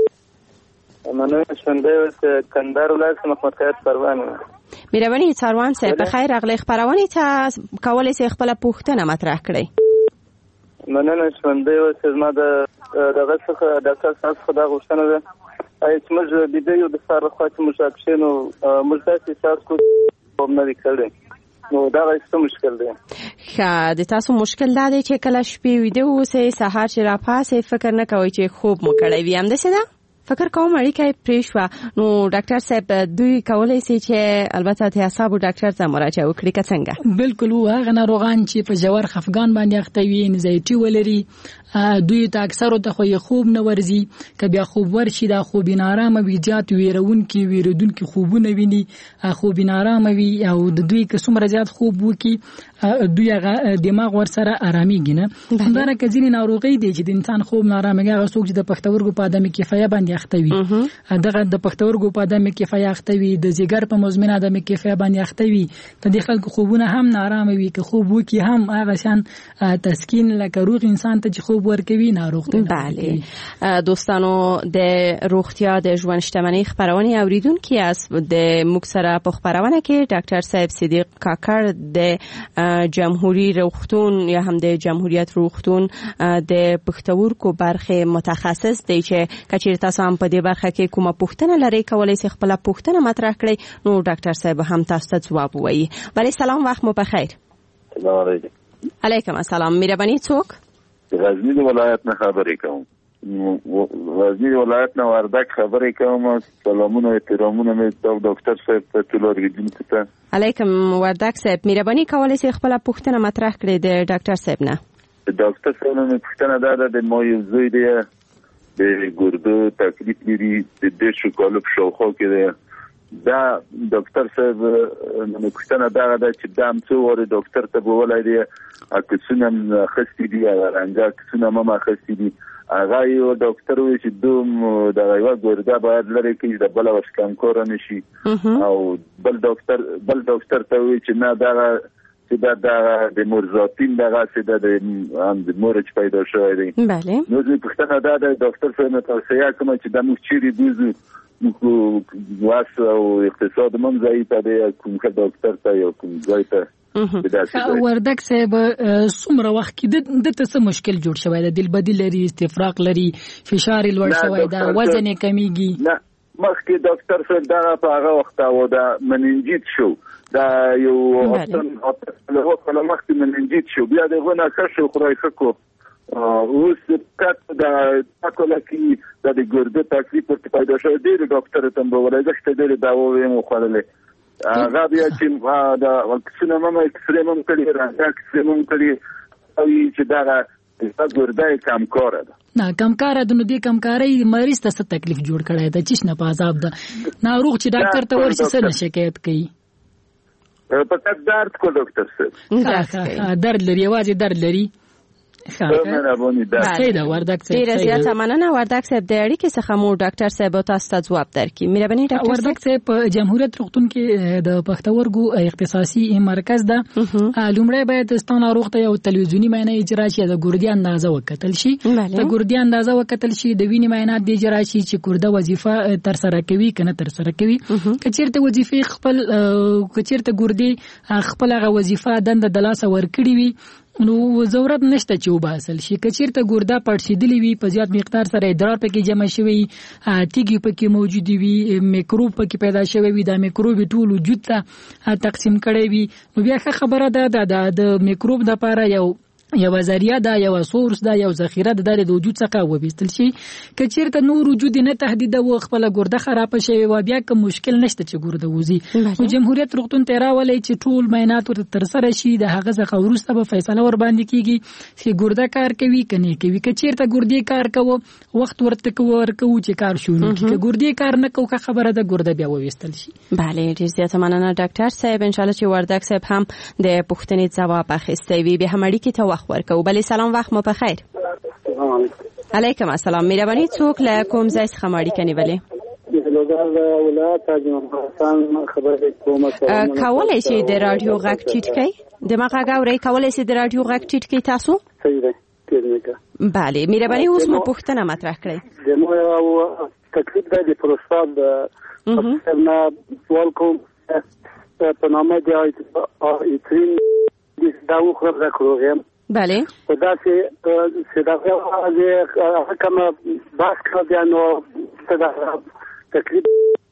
[SPEAKER 24] نیولې؟
[SPEAKER 8] مننه شونډه اوس کندهار ولایت محمد خیاط پروان.
[SPEAKER 24] مهرباني څاروان صاحب په خیر راغلی. خبرونه ته کولای شي خپل پوښتنه مطرح کړئ.
[SPEAKER 8] مننه شونډه اوس ما دغه څخه ډاکټر صاحب خدا غوښتنه ده چې موږ د دې یو د سره خاطر موږ اکشنو موږ تاسو سره کوم نه وکړي نو دا څه مشکل دی؟
[SPEAKER 24] ښه د تاسو مشکل دا دی چې کله شپې ویده اوسئ سهار چې راپاسئ فکر نه کوئ چې خوب مو کړی وي همداسې ده؟ فکر کوم اړیکه پرې شوه نو ډاکټر صاحب دوی کولی شي چې البته د اعصابو ډاکټر ته مراجعه وکړي که څنګه؟
[SPEAKER 25] بالکل هغه ناروغان چې په ژور خفګان باندې اخته وي انزایټي ولري دوی ته اکثر ته خو خوب نه ورځي که بیا خوب ورشي دا خوب نارامه وي زیات ویرونکي خوبونه ویني خوب نارامه وي او د دوی که څومره زیات خوب وکړي دوی هغه دماغ ورسره آرامېږي نه. همدارنګه ځینې ناروغۍ دي چې د انسان خوب نارامېږي هغه څوک چې د پښتورګو په عدم کفایه باندې اخته وي دغه د پښتورګو په عدم کفایه اخته وي د ځیګر په مزمن عدم کفایه باندې اخته وي د دې خلکو خوبونه هم نارامه وي که خوب وکړي هم هغه شان تسکین لکه روغ انسان ته چې خوب ورکوي ناروغ ته.
[SPEAKER 24] بله دوستانو د روغتیا د ژوند شتمنۍ خبرونه اوریدونکي است د موږ سره په خبرونه کې ډاکټر صاحب صدیق کاکړ د جمهوری روغتون یا هم د جمهوریت روغتون د پښتورګو برخه متخصص دی چې کچیر تاسو هم په دې برخه کې کومه پوښتنه لرئ کولای شئ خپل پوښتنه مطرح کړئ نو ډاکټر صاحب هم تاسو ته ځواب وایي. بله سلام وخت مو بخیر.
[SPEAKER 9] سلام علیکم.
[SPEAKER 24] علیکم السلام. مهرباني څوک؟
[SPEAKER 9] غزنی ولایت نه خبرې کوم. غزنی ولایت نه وردک خبرې کوم. سلامونه او احترامونه مې ډاکټر صاحب ته ټول اوریدونکو ته.
[SPEAKER 24] علیکم وردک صاحب مهرباني کولای شئ خپل پوښتنه مطرح کړئ د ډاکټر صاحب نه.
[SPEAKER 9] ډاکټر صاحب نو پوښتنه دا ده د ما یو زوی دی د ګردو تکلیف لري د دې کالو په شاوخوا کې دی دا ډاکټر صاحب نو پوښتنه دا ده چې دا څو واره ډاکټر ته بولای دی اکسونه خستی دی رنګا اکسونه ما خستی دی هغه یو ډاکټر وی چې دوم د یو ګرده باید لري کې د بل وشکم کور نشي او بل ډاکټر ته وی چې نه دا چې دا د مرزاتین دغه چې د مورچ پیدا شوی دی.
[SPEAKER 24] بله
[SPEAKER 9] نو زه پوښتنه دا ده ډاکټر صاحب توصیه کوم چې د موږ چیرې دوزو واس او اقتصاد منځي ته د کوم ډاکټر ته یو کوم ځای ته
[SPEAKER 25] وردک صاحب څومره وخت کې د څه مشکل جوړ شوی دی؟ دل بدی لري استفراغ لري فشار لوړ شوی دا وزن کمیږي؟
[SPEAKER 9] نه مخکې ډاکټر صاحب دا په هغه وخت او دا مننجیت شو دا یو له وخت مخکې مننجیت شو بیا دغه نه ښه شو خدای ښه کو اوس کټ دا تاکل کې د ګرده تکلیف ورته پیدا شو دی ډاکټر ته به ورځخته دی دا وې مو خللې هغه بیا چې دا وکسونه مې اکسرې مم کړی راځه اکسرې مم کړی او چې دا ګرده کمکار ده
[SPEAKER 25] نه کمکار د نو دې کمکاري مریض ته څه تکلیف جوړ کړی دا چې نه په عذاب ده ناروغ چې ډاکټر ته ورشي څه نه شکایت کوي
[SPEAKER 9] پکې درد کو ډاکټر صاحب
[SPEAKER 25] درد لري واځي درد لري
[SPEAKER 24] ډیره زیاته مننه وردک صاحب د اړیکې څخه مو ډاکټر صاحب تاسو ته ځواب درکړي. مهرباني ډاکټر
[SPEAKER 25] وردک صاحب په جمهوریت روغتون کې د پښتورګو اختصاصي مرکز ده لومړی باید ستاسو ناروغ ته یو تلویزیونی معاینه اجرا شي د ګردې اندازه وکتل شي د ګردې اندازه وکتل شي د وینې معاینات د اجرا شي چې ګرده وظیفه تر سره کوي کنه تر سره کوي کچیرته وظیفه خپل کچیرته ګردې خپل هغه وظیفه دنده د لاس ور کړی وي نو ضرورت نشته چې وباسل شي کچیرته ګرده پړسیدلی وي په زیات مقدار سره ادرار پکې جمع شوی تیږي پکې موجود وي میکروب پکې پیدا شوی وي دا میکروب ټول وجود ته تقسیم کړي وي نو بیا خبره ده د میکروب د لپاره یو یو ذریعہ دا یو سورس دا یو ذخیره د وجود څخه وبېستل شي که چیرته نور وجود نه تهدید او خپل ګرده خراب شي و بیا کوم مشکل نشته چې ګرده وزي او جمهوریت روغتون ته راولي چې ټول معاینات تر سره شي د هغه څخه وروسته به فیصله ور باندې کیږي چې ګرده کار کوي کني کوي که چیرته ګردې کار کوو وخت ورته کوو چې کار شونه کی که ګردې کار نه کوو خبره ده ګرده بیا وېستل شي. بله
[SPEAKER 24] ډیر زیاته مننه ډاکټر صاحب ان شاء الله چې وردک صاحب هم د پوښتنې ځواب اخیستی وي به همړي کې ته ورکو. بله سلام وخت مو بخیر. علیکم السلام. مهرباني څوک له کوم ځای څخه ماړی کني بله کولای شي د رادیو غږ ټیټ کړئ د ما غږ اورئ کولای شي د رادیو غږ ټیټ کړئ تاسو
[SPEAKER 1] صحیح ده.
[SPEAKER 24] بله مهرباني اوس مو پوښتنه مطرح کړئ
[SPEAKER 1] د نو یو تکلیف د پروستات د نه سوال کوم په نامه دی ایترین دا خو راکړم.
[SPEAKER 24] بله
[SPEAKER 1] دا چې دا هغه کوم باس کړی نو دا تکلیف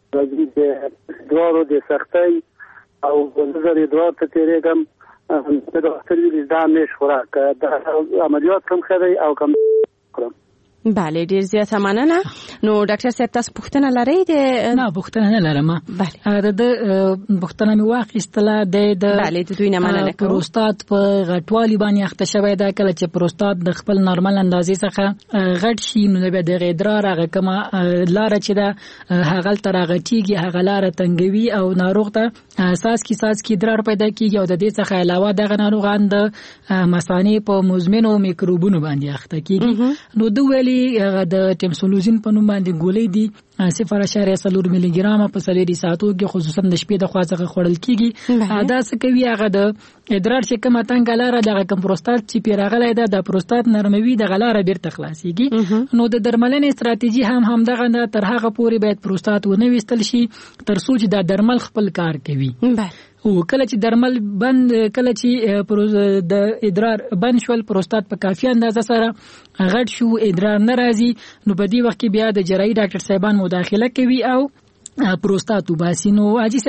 [SPEAKER 1] د دوارو د سختۍ او نظر دوار ته تیرېږم د ډاکټر ویل دا مش خوراک دا عملیات کوم خدای او کوم کړم.
[SPEAKER 24] بله ډیر زیاته مننه. نو ډاکټر صاحب تاسو پوښتنه لرئ؟
[SPEAKER 25] نه پوښتنه نه لرم.
[SPEAKER 24] بله
[SPEAKER 25] د پوښتنه مې واخیستله د
[SPEAKER 24] بله د دوی نه مننه کوم
[SPEAKER 25] پروستات په غټوالي باندې اخته شوی دا کله چې پروستات د خپل نارمل اندازې څخه غټ شي نو بیا د ادرار هغه کومه لاره چې ده هغه تر هغه تیږي هغه لاره تنګوي او ناروغ ته ساس کی ادرار پیدا کیږي او د دې څخه علاوه دغه ناروغان د مثانې په مزمنو میکروبونو باندې اخته کیږي. نو دوی د ټیمسولوزین په نوم باندې ګولې دي 0.4 ملي ګرام په سلیری ساتو کې خصوصا د شپې د خواځغه خوړل کیږي. دا څه کوي هغه د ادرار چې کومه تنګ لاره د کوم پروستات چې پیراغلی ده د پروستات نرموي د غلاره بیرته خلاصيږي. نو د درملنې استراتیژي هم دغه تر هغه پورې باید پروستات ونه وستل شي تر څو چې د درمل خپل کار کوي. او کله چې درمل بند کله چې د ادرار بند شول پروستات په کافي اندازه سره غټ شو ادرار ناراضي نو په دې وخت کې بیا د جراحي ډاکټر صاحبان مداخله کوي او پروستات وباسي. نو اجي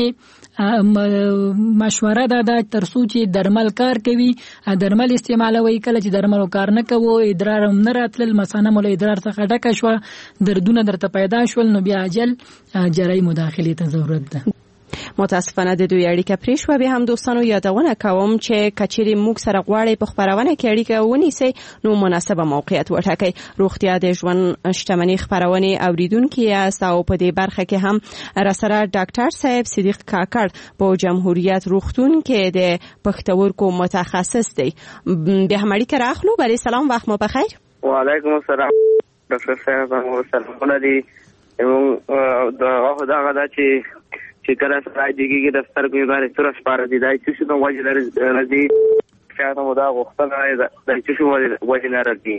[SPEAKER 25] سپتمه مشوره ده تر څو چې درمل کار کوي درمل استعمالوي کله چې درمل کار نه کوي ادرار هم نه راتل مثلا مول ادرار څخه ډکه شو دردونه درته پیدا شول نو بیا اجل جراحي مداخله ته ضرورت ده.
[SPEAKER 24] متاسفانه د دوی اړیکه پرې شوه. به هم دوستانو یادونه کوم چې کچېرې موږ سره غواړئ په خپرونه کې اړیکه ونیسئ نو مناسبه موقعیت وټاکئ. روغتیا د ژوند شتمنۍ خپرونې اوریدونکي یاست او په دې برخه کې هم راسره ډاکټر صاحب صدیق کاکړ په جمهوریت روغتون کې د پښتورګو متخصص دی. به هم اړیکه راخلو. بله سلام وخت مو بخیر.
[SPEAKER 10] وعلیکم السلام ډاکټر صاحب سلامونه دي. دا غدا چې کله سره دیږي د سترګو باندې تر شپاره دي دا چې څه وجه لري شاته مو دا غوښتنه دا چې څه وجه لري.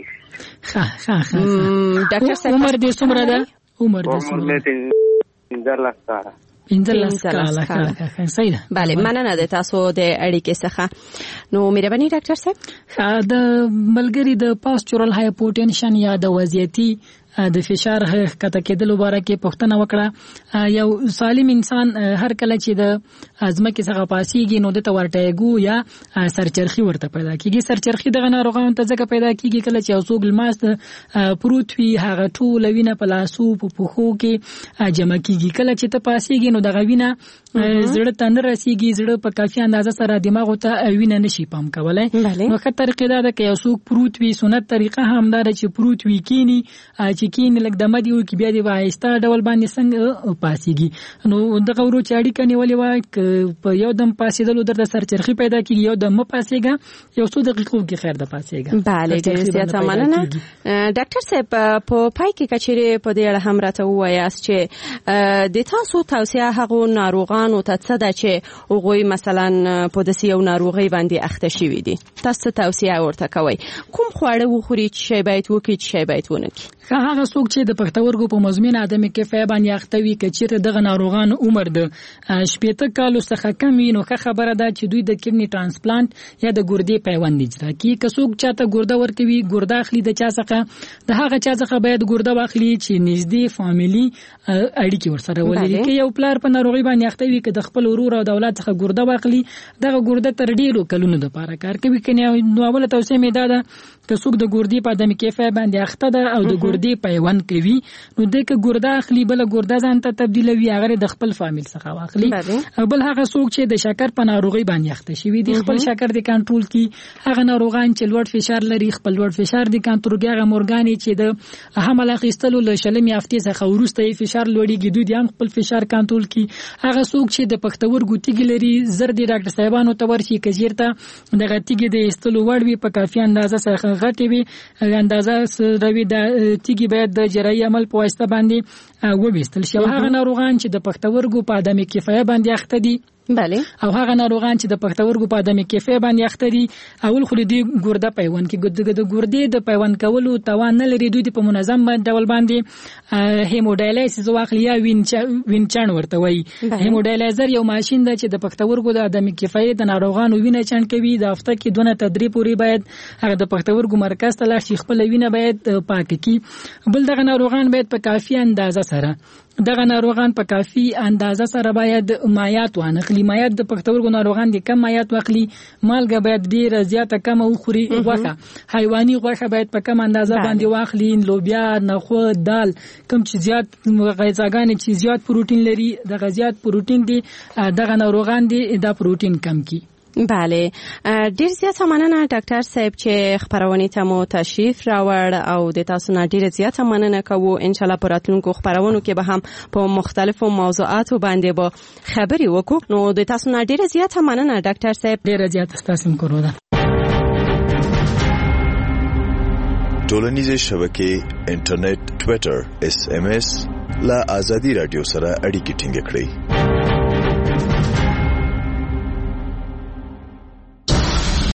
[SPEAKER 24] ډاکټر صاحب
[SPEAKER 25] عمر دې څومره ده؟ عمر دې
[SPEAKER 10] څومره؟
[SPEAKER 24] 15 کاله. صحیح ده. بله مننه د تاسو د اړیکې څخه. نو مهرباني ډاکټر صاحب
[SPEAKER 25] د ملګری د پاسچورل هایپوټنشن یا د وضعیتي د فشار کته کېدل لپاره کې پښتنه وکړه. یو سالم انسان هر کله چې د ازمکه څخه پاسيږي نو د تورټایګو یا سرچرخي ورته پیدا کیږي. سرچرخي دغه ناروغانو ته ځکه پیدا کیږي کله چې اوسوګ لماست پروت وي هغه ټول وینه په لاسو په پخو کې جمع کیږي. کله چې ته پاسيږي نو دغه وینه زړه ته نه رسیږي. زړه په کافي اندازه سره دماغ ته وینه نشي پام کولای. نو خطر طریقه دا ده چې اوسوګ پروت وي سنت طریقه هم دا چې پروت وي کینی چې کین لک د مدیو کې بیا دی وایستا ډول باندې څنګه پاسيږي. نو دغه ورو چې اړیکه نیولې وای په یو دم پاسېدل در د سرچرخي پیدا کیږي یو دم پاسېږي یو څو دقیقو کې خیر د پاسېږي.
[SPEAKER 24] بله ډیر زیاته مننه. ډاکټر صاحب په پای کې کچېره په دې اړه هم راته وایاست چې د تاسو توصیه هغه ناروغانو ته څه ده چې هغوی مثلا په داسې یو ناروغي باندې اخته شوي دي تاسو توصیه ورته کوئ کوم خواړه وخوري چې شی باید وکړي چې شی باید ونه کړي؟
[SPEAKER 25] هغه څوک چې د پښتورګو په مزمن عدم کفایت باندې اخته وي کچېره دغه ناروغان عمر د 80 کالو څخه کم وي نو خبره ده چې دوی د کډنی ترانسپلانت یا د ګردې پیوند اجرا کوي. که څوک چاته ګرده ورکوي ګرده اخلي د چا څخه د هغه چا څخه باید ګرده واخلي چې نږدې فاميلي اړیکې ورسره ولري. که یو پلار په ناروغي باندې اخته کوي که د خپل ورور او د اولاد څخه ګرده واخلي دغه ګرده تر ډیرو کلونو لپاره کار کوي. کنه نو اوله توصیه مې دا ده که څوک د ګردې په عدم کیفیت باندې اخته ده او د ګردې پیوند کوي نو د که ګرده اخلي بل ګرده ځان ته تبدیلوي هغه د خپل فامیل څخه واخلي. او بل هغه څوک چې د شکر په ناروغي باندې اخته شوی دی خپل شکر د کنټرول کی هغه ناروغان چې لوړ فشار لري خپل لوړ فشار د کنټرول هغه مورګانی چې د حمل اخیستلو له شلمي هفتې څخه وروسته فشار لوړیږي دوی هم خپل فشار کنټرول کی. هغه څوک چې د پښتورګو تیږې لري زر د ډاکټر صاحبانو ته ورشي کجیرته د غتیګې د استلو وړ وي په کافي اندازه سره غټي وي اندازه سروي د تیږي باید د جراحي عمل په واسطه باندې وبېستل شي. هغه ناروغان چې د پښتورګو په عدم کفایت باندې اخته دي بله او هغه ناروغان چې د پښتورګو په عدم کیفیت باندې اخته دي اول خو دې ګرده پیوند کې د ګردې د پیوند کولو توان نه لري دوی په منظم ډول باندې هیموډایلیسیس واخلي یا وینچان ورته وایي. هیموډایلایزر یو ماشین ده چې د پښتورګو د عدم کیفیت د ناروغانو وینه چاڼ کوي. د هفته کې دونه تدریب پورې باید هغه د پښتورګو مرکز ته لاړ شي خپل وینه باید پاک کړي. بل دغه ناروغان باید په کافي اندازه سره دغه ناروغان په کافي اندازه سره باید مایعات وانخلي. مایعات د پښتورګو ناروغان دي کم مایعات واخلي. مالګه باید ډیره زیاته کم وخوري. غوښه حیواني غوښه باید په کم اندازه باندې واخلي. لوبیا نخود دال کم چې زیات غذاګانې چې زیات پروتین لري دغه زیات پروتین دي دغه ناروغان دي دا پروتین کم کی.
[SPEAKER 24] بله ډیر زیات مننه ډاکټر صاحب چې خبرونه ته مو تشریف راوړ او د تاسو نه ډیر زیات مننه کوو. ان شاء الله پراتلونکو خبرونو کې به هم په مختلفو موضوعاتو باندې به خبري وکړو. نو د تاسو نه ډیر زیات مننه ډاکټر صاحب.
[SPEAKER 25] ډیر زیات تاسو کوو ده.
[SPEAKER 23] ټولنیزې شبکې انټرنیټ ټوئیټر SMS لا ازادي رادیو سره اړیکې ټینګ کړئ.